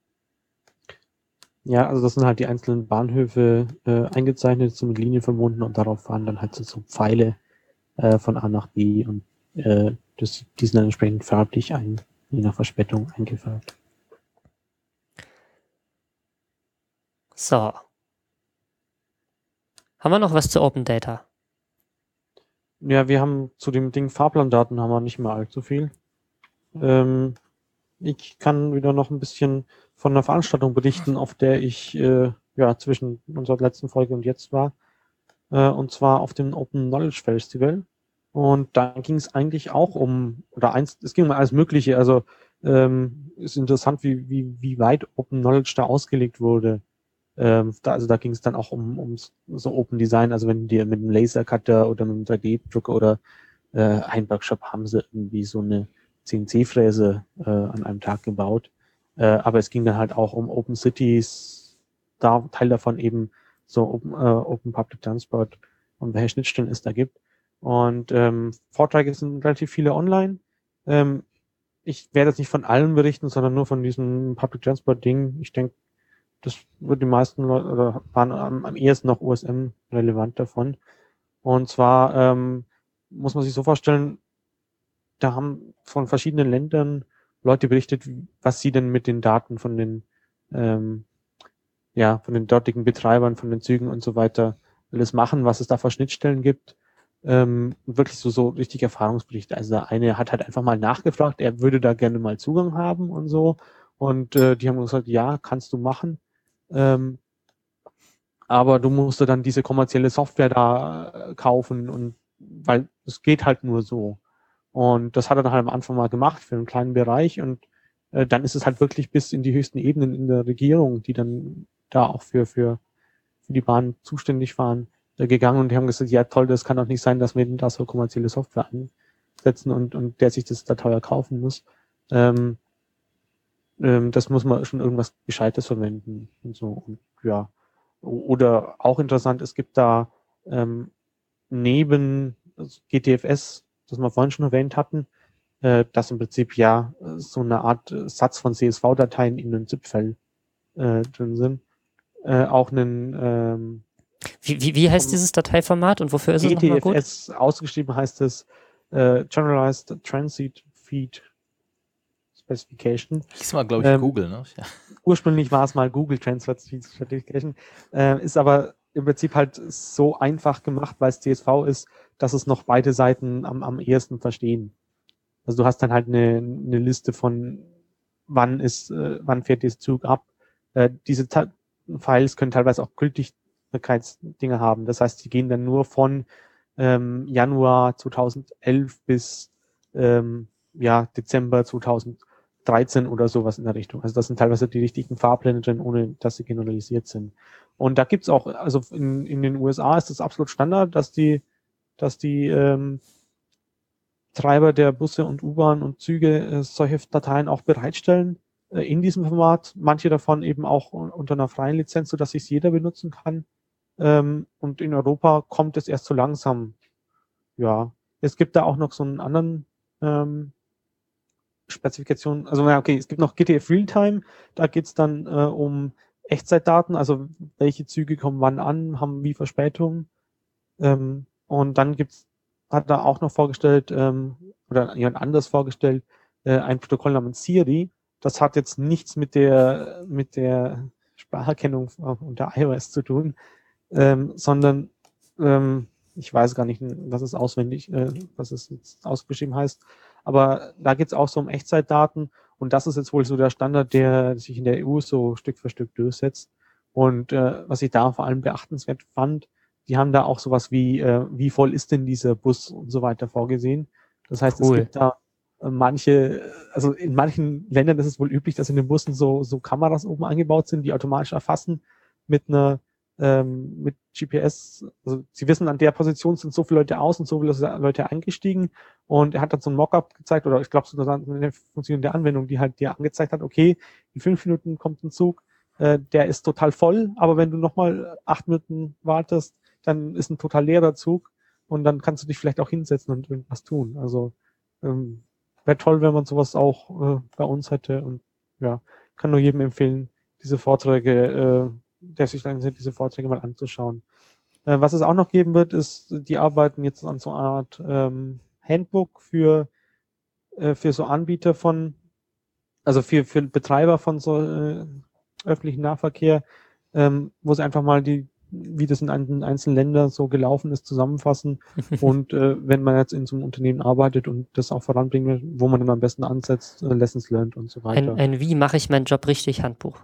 Ja, also das sind halt die einzelnen Bahnhöfe äh, eingezeichnet, so mit Linien verbunden und darauf fahren dann halt so, so Pfeile äh, von A nach B und äh, das, die sind dann entsprechend farblich ein, je nach Verspätung eingefärbt. So. Haben wir noch was zu Open Data? Ja, wir haben zu dem Ding Fahrplandaten haben wir nicht mehr allzu viel. Ähm, ich kann wieder noch ein bisschen von einer Veranstaltung berichten, auf der ich äh, ja zwischen unserer letzten Folge und jetzt war. Äh, und zwar auf dem Open Knowledge Festival. Und da ging es eigentlich auch um, oder eins, es ging um alles Mögliche. Also ähm, ist interessant, wie, wie, wie weit Open Knowledge da ausgelegt wurde. Ähm, da, also da ging es dann auch um, um so Open Design, also wenn dir mit einem Lasercutter oder mit einem drei D-Drucker oder äh, ein Workshop haben sie irgendwie so eine C N C-Fräse äh, an einem Tag gebaut. Äh, aber es ging dann halt auch um Open Cities, da Teil davon eben so Open, äh, Open Public Transport und welche Schnittstellen es da gibt. Und ähm, Vorträge sind relativ viele online. Ähm, ich werde jetzt nicht von allen berichten, sondern nur von diesem Public Transport Ding. Ich denke, das wird die meisten Leute, oder waren am, am ehesten noch U S M relevant davon. Und zwar ähm, muss man sich so vorstellen, da haben von verschiedenen Ländern Leute berichtet, was sie denn mit den Daten von den ähm, ja von den dortigen Betreibern, von den Zügen und so weiter alles machen, was es da für Schnittstellen gibt. Ähm, wirklich so so richtig Erfahrungsberichte. Also der eine hat halt einfach mal nachgefragt, er würde da gerne mal Zugang haben und so. Und äh, die haben gesagt, ja, kannst du machen. Ähm, aber du musst dann diese kommerzielle Software da äh, kaufen, und weil es geht halt nur so. Und das hat er dann halt am Anfang mal gemacht für einen kleinen Bereich, und äh, dann ist es halt wirklich bis in die höchsten Ebenen in der Regierung, die dann da auch für für für die Bahn zuständig waren, äh, gegangen und die haben gesagt, ja toll, das kann doch nicht sein, dass wir da so kommerzielle Software einsetzen und, und der sich das da teuer kaufen muss. Ähm, ähm, das muss man schon irgendwas Gescheites verwenden und so. Und ja. Oder auch interessant, es gibt da ähm, neben G T F S, das wir vorhin schon erwähnt hatten, äh, dass im Prinzip ja so eine Art Satz von C S V-Dateien in einem ZIP-File äh, drin sind. Äh, auch einen ähm, Wie, wie, wie heißt dieses Dateiformat und wofür ist es nochmal gut? G T F S ausgeschrieben heißt es äh, Generalized Transit Feed Specification. Hieß mal, glaube ich, Ähm, Google, ne? Ja. Ursprünglich war es mal Google Transit Feed Specification, äh, ist aber im Prinzip halt so einfach gemacht, weil es C S V ist, dass es noch beide Seiten am, am ehesten verstehen. Also du hast dann halt eine, eine Liste von wann ist, äh, wann fährt dieser Zug ab. Äh, diese Ta- Files können teilweise auch Gültigkeitsdinge haben. Das heißt, die gehen dann nur von ähm, Januar zweitausendelf bis ähm, ja, Dezember zweitausenddreizehn oder sowas in der Richtung. Also das sind teilweise die richtigen Fahrpläne drin, ohne dass sie generalisiert sind. Und da gibt's auch, also in, in den U S A ist das absolut Standard, dass die, dass die ähm, Treiber der Busse und U-Bahn und Züge äh, solche Dateien auch bereitstellen äh, in diesem Format. Manche davon eben auch unter einer freien Lizenz, sodass sich jeder benutzen kann. Ähm, und in Europa kommt es erst so langsam. Ja, es gibt da auch noch so einen anderen ähm, Spezifikation. Also ja, okay, es gibt noch G T F Realtime. Da geht's dann äh, um Echtzeitdaten, also welche Züge kommen wann an, haben wie Verspätung. Ähm, und dann gibt's hat er auch noch vorgestellt, ähm, oder jemand anders vorgestellt, äh, ein Protokoll namens Siri. Das hat jetzt nichts mit der, mit der Spracherkennung unter iOS zu tun, ähm, sondern, ähm, ich weiß gar nicht, was es auswendig, äh, was es jetzt ausgeschrieben heißt, aber da geht's auch so um Echtzeitdaten und das ist jetzt wohl so der Standard, der sich in der E U so Stück für Stück durchsetzt. Und äh, was ich da vor allem beachtenswert fand, die haben da auch sowas wie, äh, wie voll ist denn dieser Bus und so weiter vorgesehen. Das heißt, Cool. es gibt da äh, manche, also in manchen Ländern ist es wohl üblich, dass in den Bussen so, so Kameras oben eingebaut sind, die automatisch erfassen mit einer, ähm, mit G P S. Also sie wissen, an der Position sind so viele Leute aus und so viele Leute eingestiegen und er hat dann so ein Mockup gezeigt oder ich glaube sogar eine Funktion der Anwendung, die halt dir angezeigt hat, okay, in fünf Minuten kommt ein Zug, äh, der ist total voll, aber wenn du nochmal acht Minuten wartest, dann ist ein total leerer Zug und dann kannst du dich vielleicht auch hinsetzen und irgendwas tun. Also ähm, wäre toll, wenn man sowas auch äh, bei uns hätte und ja, kann nur jedem empfehlen, diese Vorträge, äh, der sich dann diese Vorträge mal anzuschauen. Äh, was es auch noch geben wird, ist, die arbeiten jetzt an so einer Art ähm, Handbook für äh, für so Anbieter von, also für für Betreiber von so äh, öffentlichen Nahverkehr, ähm, wo sie einfach mal die wie das in den einzelnen Ländern so gelaufen ist, zusammenfassen. Und äh, wenn man jetzt in so einem Unternehmen arbeitet und das auch voranbringen will, wo man dann am besten ansetzt, äh, Lessons learned und so weiter. Ein, ein Wie mache ich meinen Job richtig Handbuch.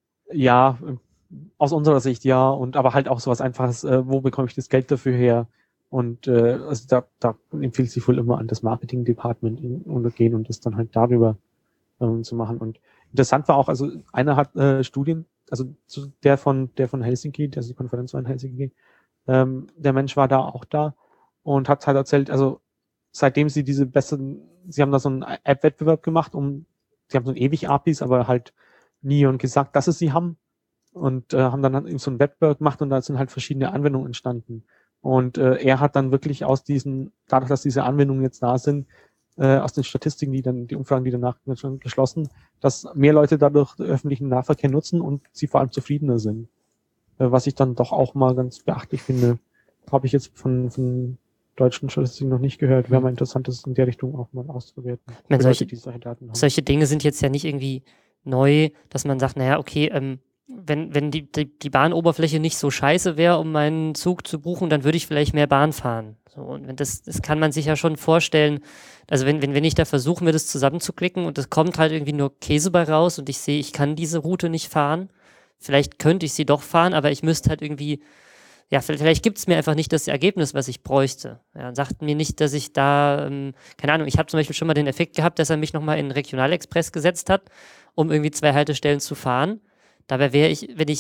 Ja, aus unserer Sicht ja. Und aber halt auch sowas Einfaches, äh, wo bekomme ich das Geld dafür her? Und äh, also da, da empfiehlt sich wohl immer an das Marketing-Department untergehen und das dann halt darüber ähm, zu machen. Und interessant war auch, also einer hat äh, Studien, also der von der von Helsinki, der die Konferenz war in Helsinki, ähm, der Mensch war da auch da und hat halt erzählt, also seitdem sie diese besseren, sie haben da so einen App-Wettbewerb gemacht, um, sie haben so ein ewig A P Is, aber halt nie und gesagt, dass es sie haben und äh, haben dann halt so einen Wettbewerb gemacht und da sind halt verschiedene Anwendungen entstanden. Und äh, er hat dann wirklich aus diesen, dadurch, dass diese Anwendungen jetzt da sind, äh, aus den Statistiken, die dann, die Umfragen, die danach schon geschlossen, dass mehr Leute dadurch öffentlichen Nahverkehr nutzen und sie vor allem zufriedener sind. Äh, was ich dann doch auch mal ganz beachtlich finde. Habe ich jetzt von, von deutschen Statistiken noch nicht gehört. Wäre mal interessant, das in der Richtung auch mal auszuwerten. Ich meine, solche, Leute, die solche Daten haben. solche Dinge sind jetzt ja nicht irgendwie neu, dass man sagt, naja, okay, ähm, wenn, wenn die, die, die Bahnoberfläche nicht so scheiße wäre, um meinen Zug zu buchen, dann würde ich vielleicht mehr Bahn fahren. So, und wenn das, das kann man sich ja schon vorstellen. Also wenn, wenn, wenn ich da versuche, mir das zusammenzuklicken und es kommt halt irgendwie nur Käse bei raus und ich sehe, ich kann diese Route nicht fahren, vielleicht könnte ich sie doch fahren, aber ich müsste halt irgendwie, ja, vielleicht gibt es mir einfach nicht das Ergebnis, was ich bräuchte. Ja, sagt mir nicht, dass ich da, ähm, keine Ahnung, ich habe zum Beispiel schon mal den Effekt gehabt, dass er mich nochmal in Regionalexpress gesetzt hat, um irgendwie zwei Haltestellen zu fahren. Dabei wäre ich, wenn ich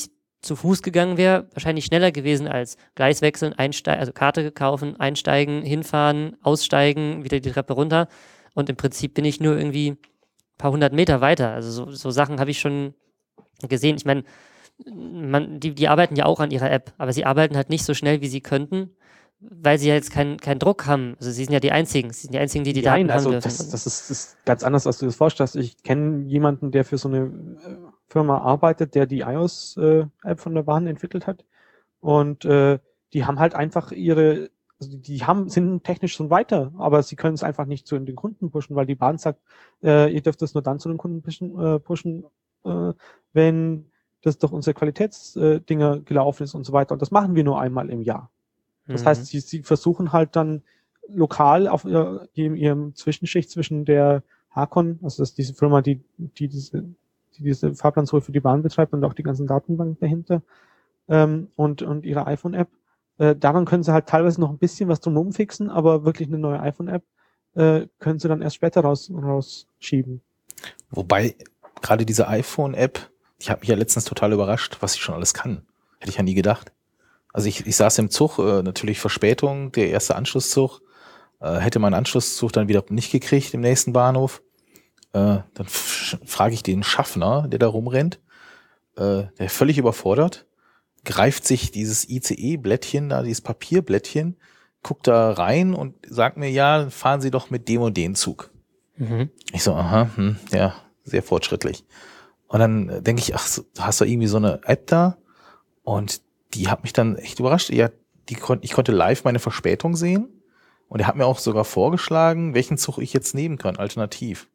zu Fuß gegangen wäre, wahrscheinlich schneller gewesen als Gleis wechseln, einsteigen, also Karte kaufen, einsteigen, hinfahren, aussteigen, wieder die Treppe runter. Und im Prinzip bin ich nur irgendwie ein paar hundert Meter weiter. Also so, so Sachen habe ich schon gesehen. Ich meine, man, die, die arbeiten ja auch an ihrer App, aber sie arbeiten halt nicht so schnell, wie sie könnten, weil sie ja jetzt keinen keinen Druck haben. Also sie sind ja die Einzigen, sie sind die Einzigen, die die Nein, Daten also haben dürfen. das, das, ist, das ist ganz anders, als du das vorstellst. Ich kenne jemanden, der für so eine äh, Firma arbeitet, der die iOS-App äh, von der Bahn entwickelt hat. Und äh, die haben halt einfach ihre, also die haben sind technisch schon weiter, aber sie können es einfach nicht zu den Kunden pushen, weil die Bahn sagt, äh, ihr dürft es nur dann zu den Kunden pushen, äh, pushen äh, wenn das durch unsere Qualitätsdinger äh, gelaufen ist und so weiter. Und das machen wir nur einmal im Jahr. Das Mhm. heißt, sie, sie versuchen halt dann lokal auf ihr, in ihrem Zwischenschicht zwischen der Hakon, also das ist diese Firma, die, die diese, die diese Fahrplansuche für die Bahn betreibt und auch die ganzen Datenbanken dahinter, ähm, und, und ihre iPhone-App. Äh, daran können sie halt teilweise noch ein bisschen was drumherum fixen, aber wirklich eine neue iPhone-App äh, können sie dann erst später raus, rausschieben. Wobei, gerade diese iPhone-App, die hat mich ja letztens total überrascht, was sie schon alles kann. Hätte ich ja nie gedacht. Also ich, ich saß im Zug, äh, natürlich Verspätung, der erste Anschlusszug, äh, hätte meinen Anschlusszug dann wieder nicht gekriegt im nächsten Bahnhof. Äh, dann f- frage ich den Schaffner, der da rumrennt, äh, der völlig überfordert, greift sich dieses I C E-Blättchen da, dieses Papierblättchen, guckt da rein und sagt mir, ja, fahren Sie doch mit dem und den Zug. Mhm. Ich so, aha, hm, ja, sehr fortschrittlich. Und dann äh, denke ich, ach, so, hast du irgendwie so eine App da? Und die hat mich dann echt überrascht. Ja, die kon- ich konnte live meine Verspätung sehen und er hat mir auch sogar vorgeschlagen, welchen Zug ich jetzt nehmen kann, alternativ.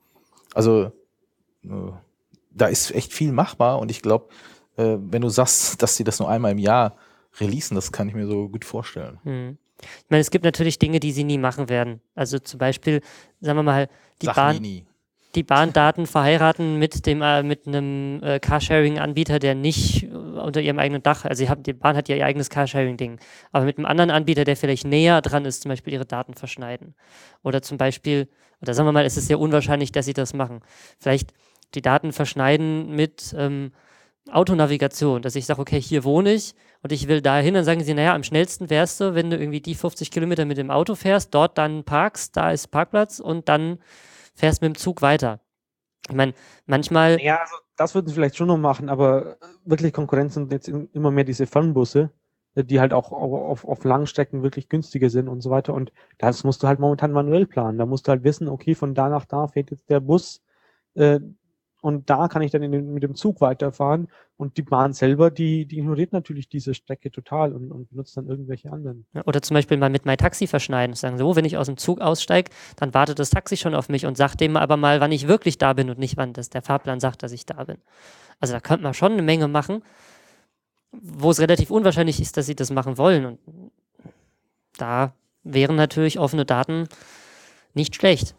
Also äh, da ist echt viel machbar und ich glaube, äh, wenn du sagst, dass sie das nur einmal im Jahr releasen, das kann ich mir so gut vorstellen. Mhm. Ich meine, es gibt natürlich Dinge, die sie nie machen werden. Also zum Beispiel, sagen wir mal, die Sag Bahn, nie, nie. die Bahndaten verheiraten mit dem äh, mit einem äh, Carsharing-Anbieter, der nicht äh, unter ihrem eigenen Dach, also sie haben, die Bahn hat ja ihr eigenes Carsharing-Ding, aber mit einem anderen Anbieter, der vielleicht näher dran ist, zum Beispiel ihre Daten verschneiden. Oder zum Beispiel, oder sagen wir mal, es ist sehr unwahrscheinlich, dass sie das machen. Vielleicht die Daten verschneiden mit ähm, Autonavigation, dass ich sage, okay, hier wohne ich und ich will dahin, dann sagen sie, naja, am schnellsten wärst du, wenn du irgendwie die fünfzig Kilometer mit dem Auto fährst, dort dann parkst, da ist Parkplatz und dann fährst mit dem Zug weiter. Ich meine, manchmal, Ja, also das würden sie vielleicht schon noch machen, aber wirklich Konkurrenz sind jetzt in- immer mehr diese Fernbusse, äh, die halt auch au- auf, auf Langstrecken wirklich günstiger sind und so weiter. Und das musst du halt momentan manuell planen. Da musst du halt wissen, okay, von da nach da fährt jetzt der Bus, äh, und da kann ich dann in den, mit dem Zug weiterfahren. Und die Bahn selber, die, die ignoriert natürlich diese Strecke total und, und benutzt dann irgendwelche anderen. oder zum Beispiel mal mit MyTaxi verschneiden, sagen so, wenn ich aus dem Zug aussteige, dann wartet das Taxi schon auf mich und sagt dem aber mal, wann ich wirklich da bin und nicht, wann das der Fahrplan sagt, dass ich da bin. Also da könnte man schon eine Menge machen, wo es relativ unwahrscheinlich ist, dass sie das machen wollen. Und da wären natürlich offene Daten nicht schlecht.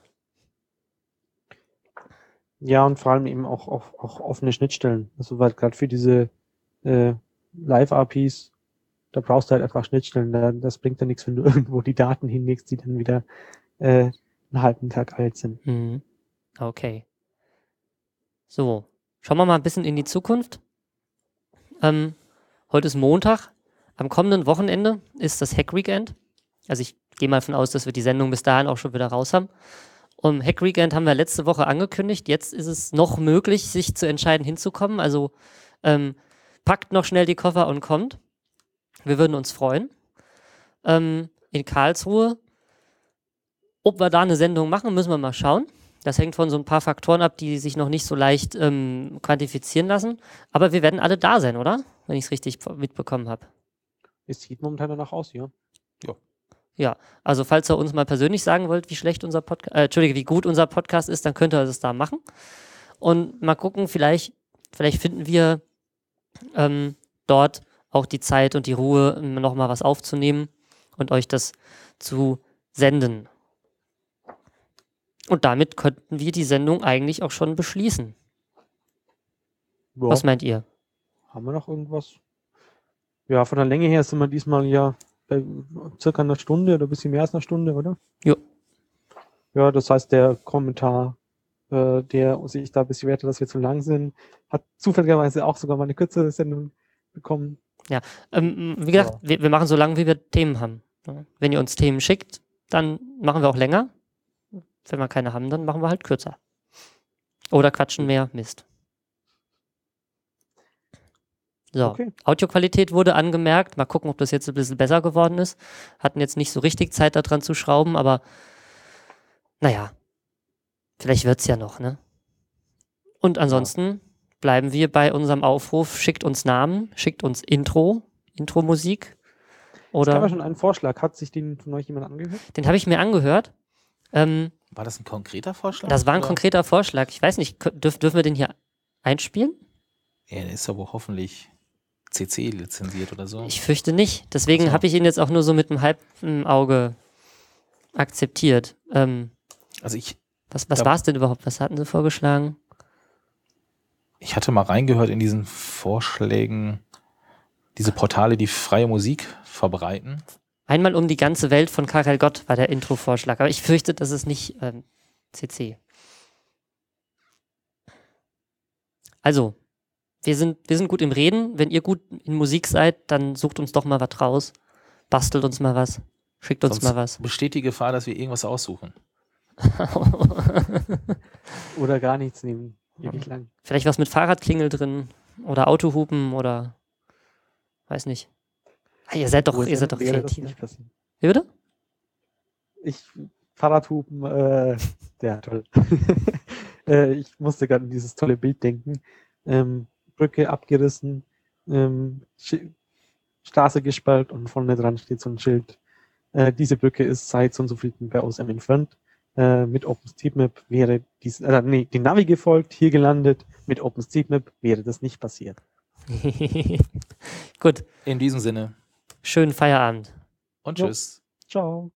Ja, und vor allem eben auch, auch, auch offene Schnittstellen. Also weil gerade für diese äh, Live-A P Is, da brauchst du halt einfach Schnittstellen. Da, das bringt ja nichts, wenn du irgendwo die Daten hinlegst, die dann wieder äh, einen halben Tag alt sind. Mhm. Okay. So, schauen wir mal ein bisschen in die Zukunft. Ähm, heute ist Montag. Am kommenden Wochenende ist das Hack-Weekend. Also ich gehe mal davon aus, dass wir die Sendung bis dahin auch schon wieder raus haben. Um Hack-Weekend haben wir letzte Woche angekündigt. Jetzt ist es noch möglich, sich zu entscheiden, hinzukommen. Also ähm, packt noch schnell die Koffer und kommt. Wir würden uns freuen. Ähm, in Karlsruhe. Ob wir da eine Sendung machen, müssen wir mal schauen. Das hängt von so ein paar Faktoren ab, die sich noch nicht so leicht ähm, quantifizieren lassen. Aber wir werden alle da sein, oder? Wenn ich es richtig mitbekommen habe. Es sieht momentan danach aus, ja. Ja, also falls ihr uns mal persönlich sagen wollt, wie schlecht unser Podcast, äh, Entschuldige, wie gut unser Podcast ist, dann könnt ihr das da machen. Und mal gucken, vielleicht, vielleicht finden wir ähm, dort auch die Zeit und die Ruhe, nochmal was aufzunehmen und euch das zu senden. Und damit könnten wir die Sendung eigentlich auch schon beschließen. Ja. Was meint ihr? Haben wir noch irgendwas? Ja, von der Länge her sind wir diesmal ja bei circa einer Stunde oder ein bisschen mehr als einer Stunde, oder? Jo. Ja, das heißt, der Kommentar, äh, der sich da beschwerte, dass wir zu lang sind, hat zufälligerweise auch sogar mal eine kürzere Sendung bekommen. Ähm, wie gesagt, Ja. wir, wir machen so lange, wie wir Themen haben. Ja. Wenn ihr uns Themen schickt, dann machen wir auch länger. Wenn wir keine haben, dann machen wir halt kürzer. Oder quatschen mehr Mist. So, Okay. Audioqualität wurde angemerkt. Mal gucken, ob das jetzt ein bisschen besser geworden ist. Hatten jetzt nicht so richtig Zeit daran zu schrauben, aber naja, vielleicht wird es ja noch, ne? Und ansonsten bleiben wir bei unserem Aufruf, schickt uns Namen, schickt uns Intro, Intro-Musik. Es gab Oder ja schon einen Vorschlag. Hat sich den von euch jemand angehört? den habe ich mir angehört. Ähm, War das ein konkreter Vorschlag? das war ein oder? konkreter Vorschlag. Ich weiß nicht, kö- dürf, dürfen wir den hier einspielen? Ja, der ist aber hoffentlich C C lizenziert oder so. Ich fürchte nicht. Deswegen Ach so. habe ich ihn jetzt auch nur so mit einem halben Auge akzeptiert. Ähm, Also ich, was was Da- war es denn überhaupt? Was hatten sie vorgeschlagen? ich hatte mal reingehört in diesen Vorschlägen, diese Portale, die freie Musik verbreiten. Einmal um die ganze Welt von Karel Gott war der Intro-Vorschlag. Aber ich fürchte, das ist nicht ähm, C C. Also, wir sind, wir sind gut im Reden. Wenn ihr gut in Musik seid, dann sucht uns doch mal was raus. Bastelt uns mal was. Schickt uns Sonst mal was. besteht die Gefahr, dass wir irgendwas aussuchen. Oder gar nichts nehmen? Ewig lang. Vielleicht was mit Fahrradklingel drin oder Autohupen oder weiß nicht. Ah, ihr seid doch, O S M ihr seid doch wäre das kreativ. nicht passieren. Wie bitte? Ich, Fahrradhupen, äh, ja, toll. äh, ich musste gerade an dieses tolle Bild denken. Ähm, Brücke abgerissen, ähm, Sch- Straße gesperrt und vorne dran steht so ein Schild. Äh, diese Brücke ist seit so und so viel bei O S M entfernt. Äh, mit OpenStreetMap wäre dies, äh, nee, die Navi gefolgt, hier gelandet. Mit OpenStreetMap wäre das nicht passiert. Gut, In diesem Sinne schönen Feierabend. und Jo. tschüss. Ciao.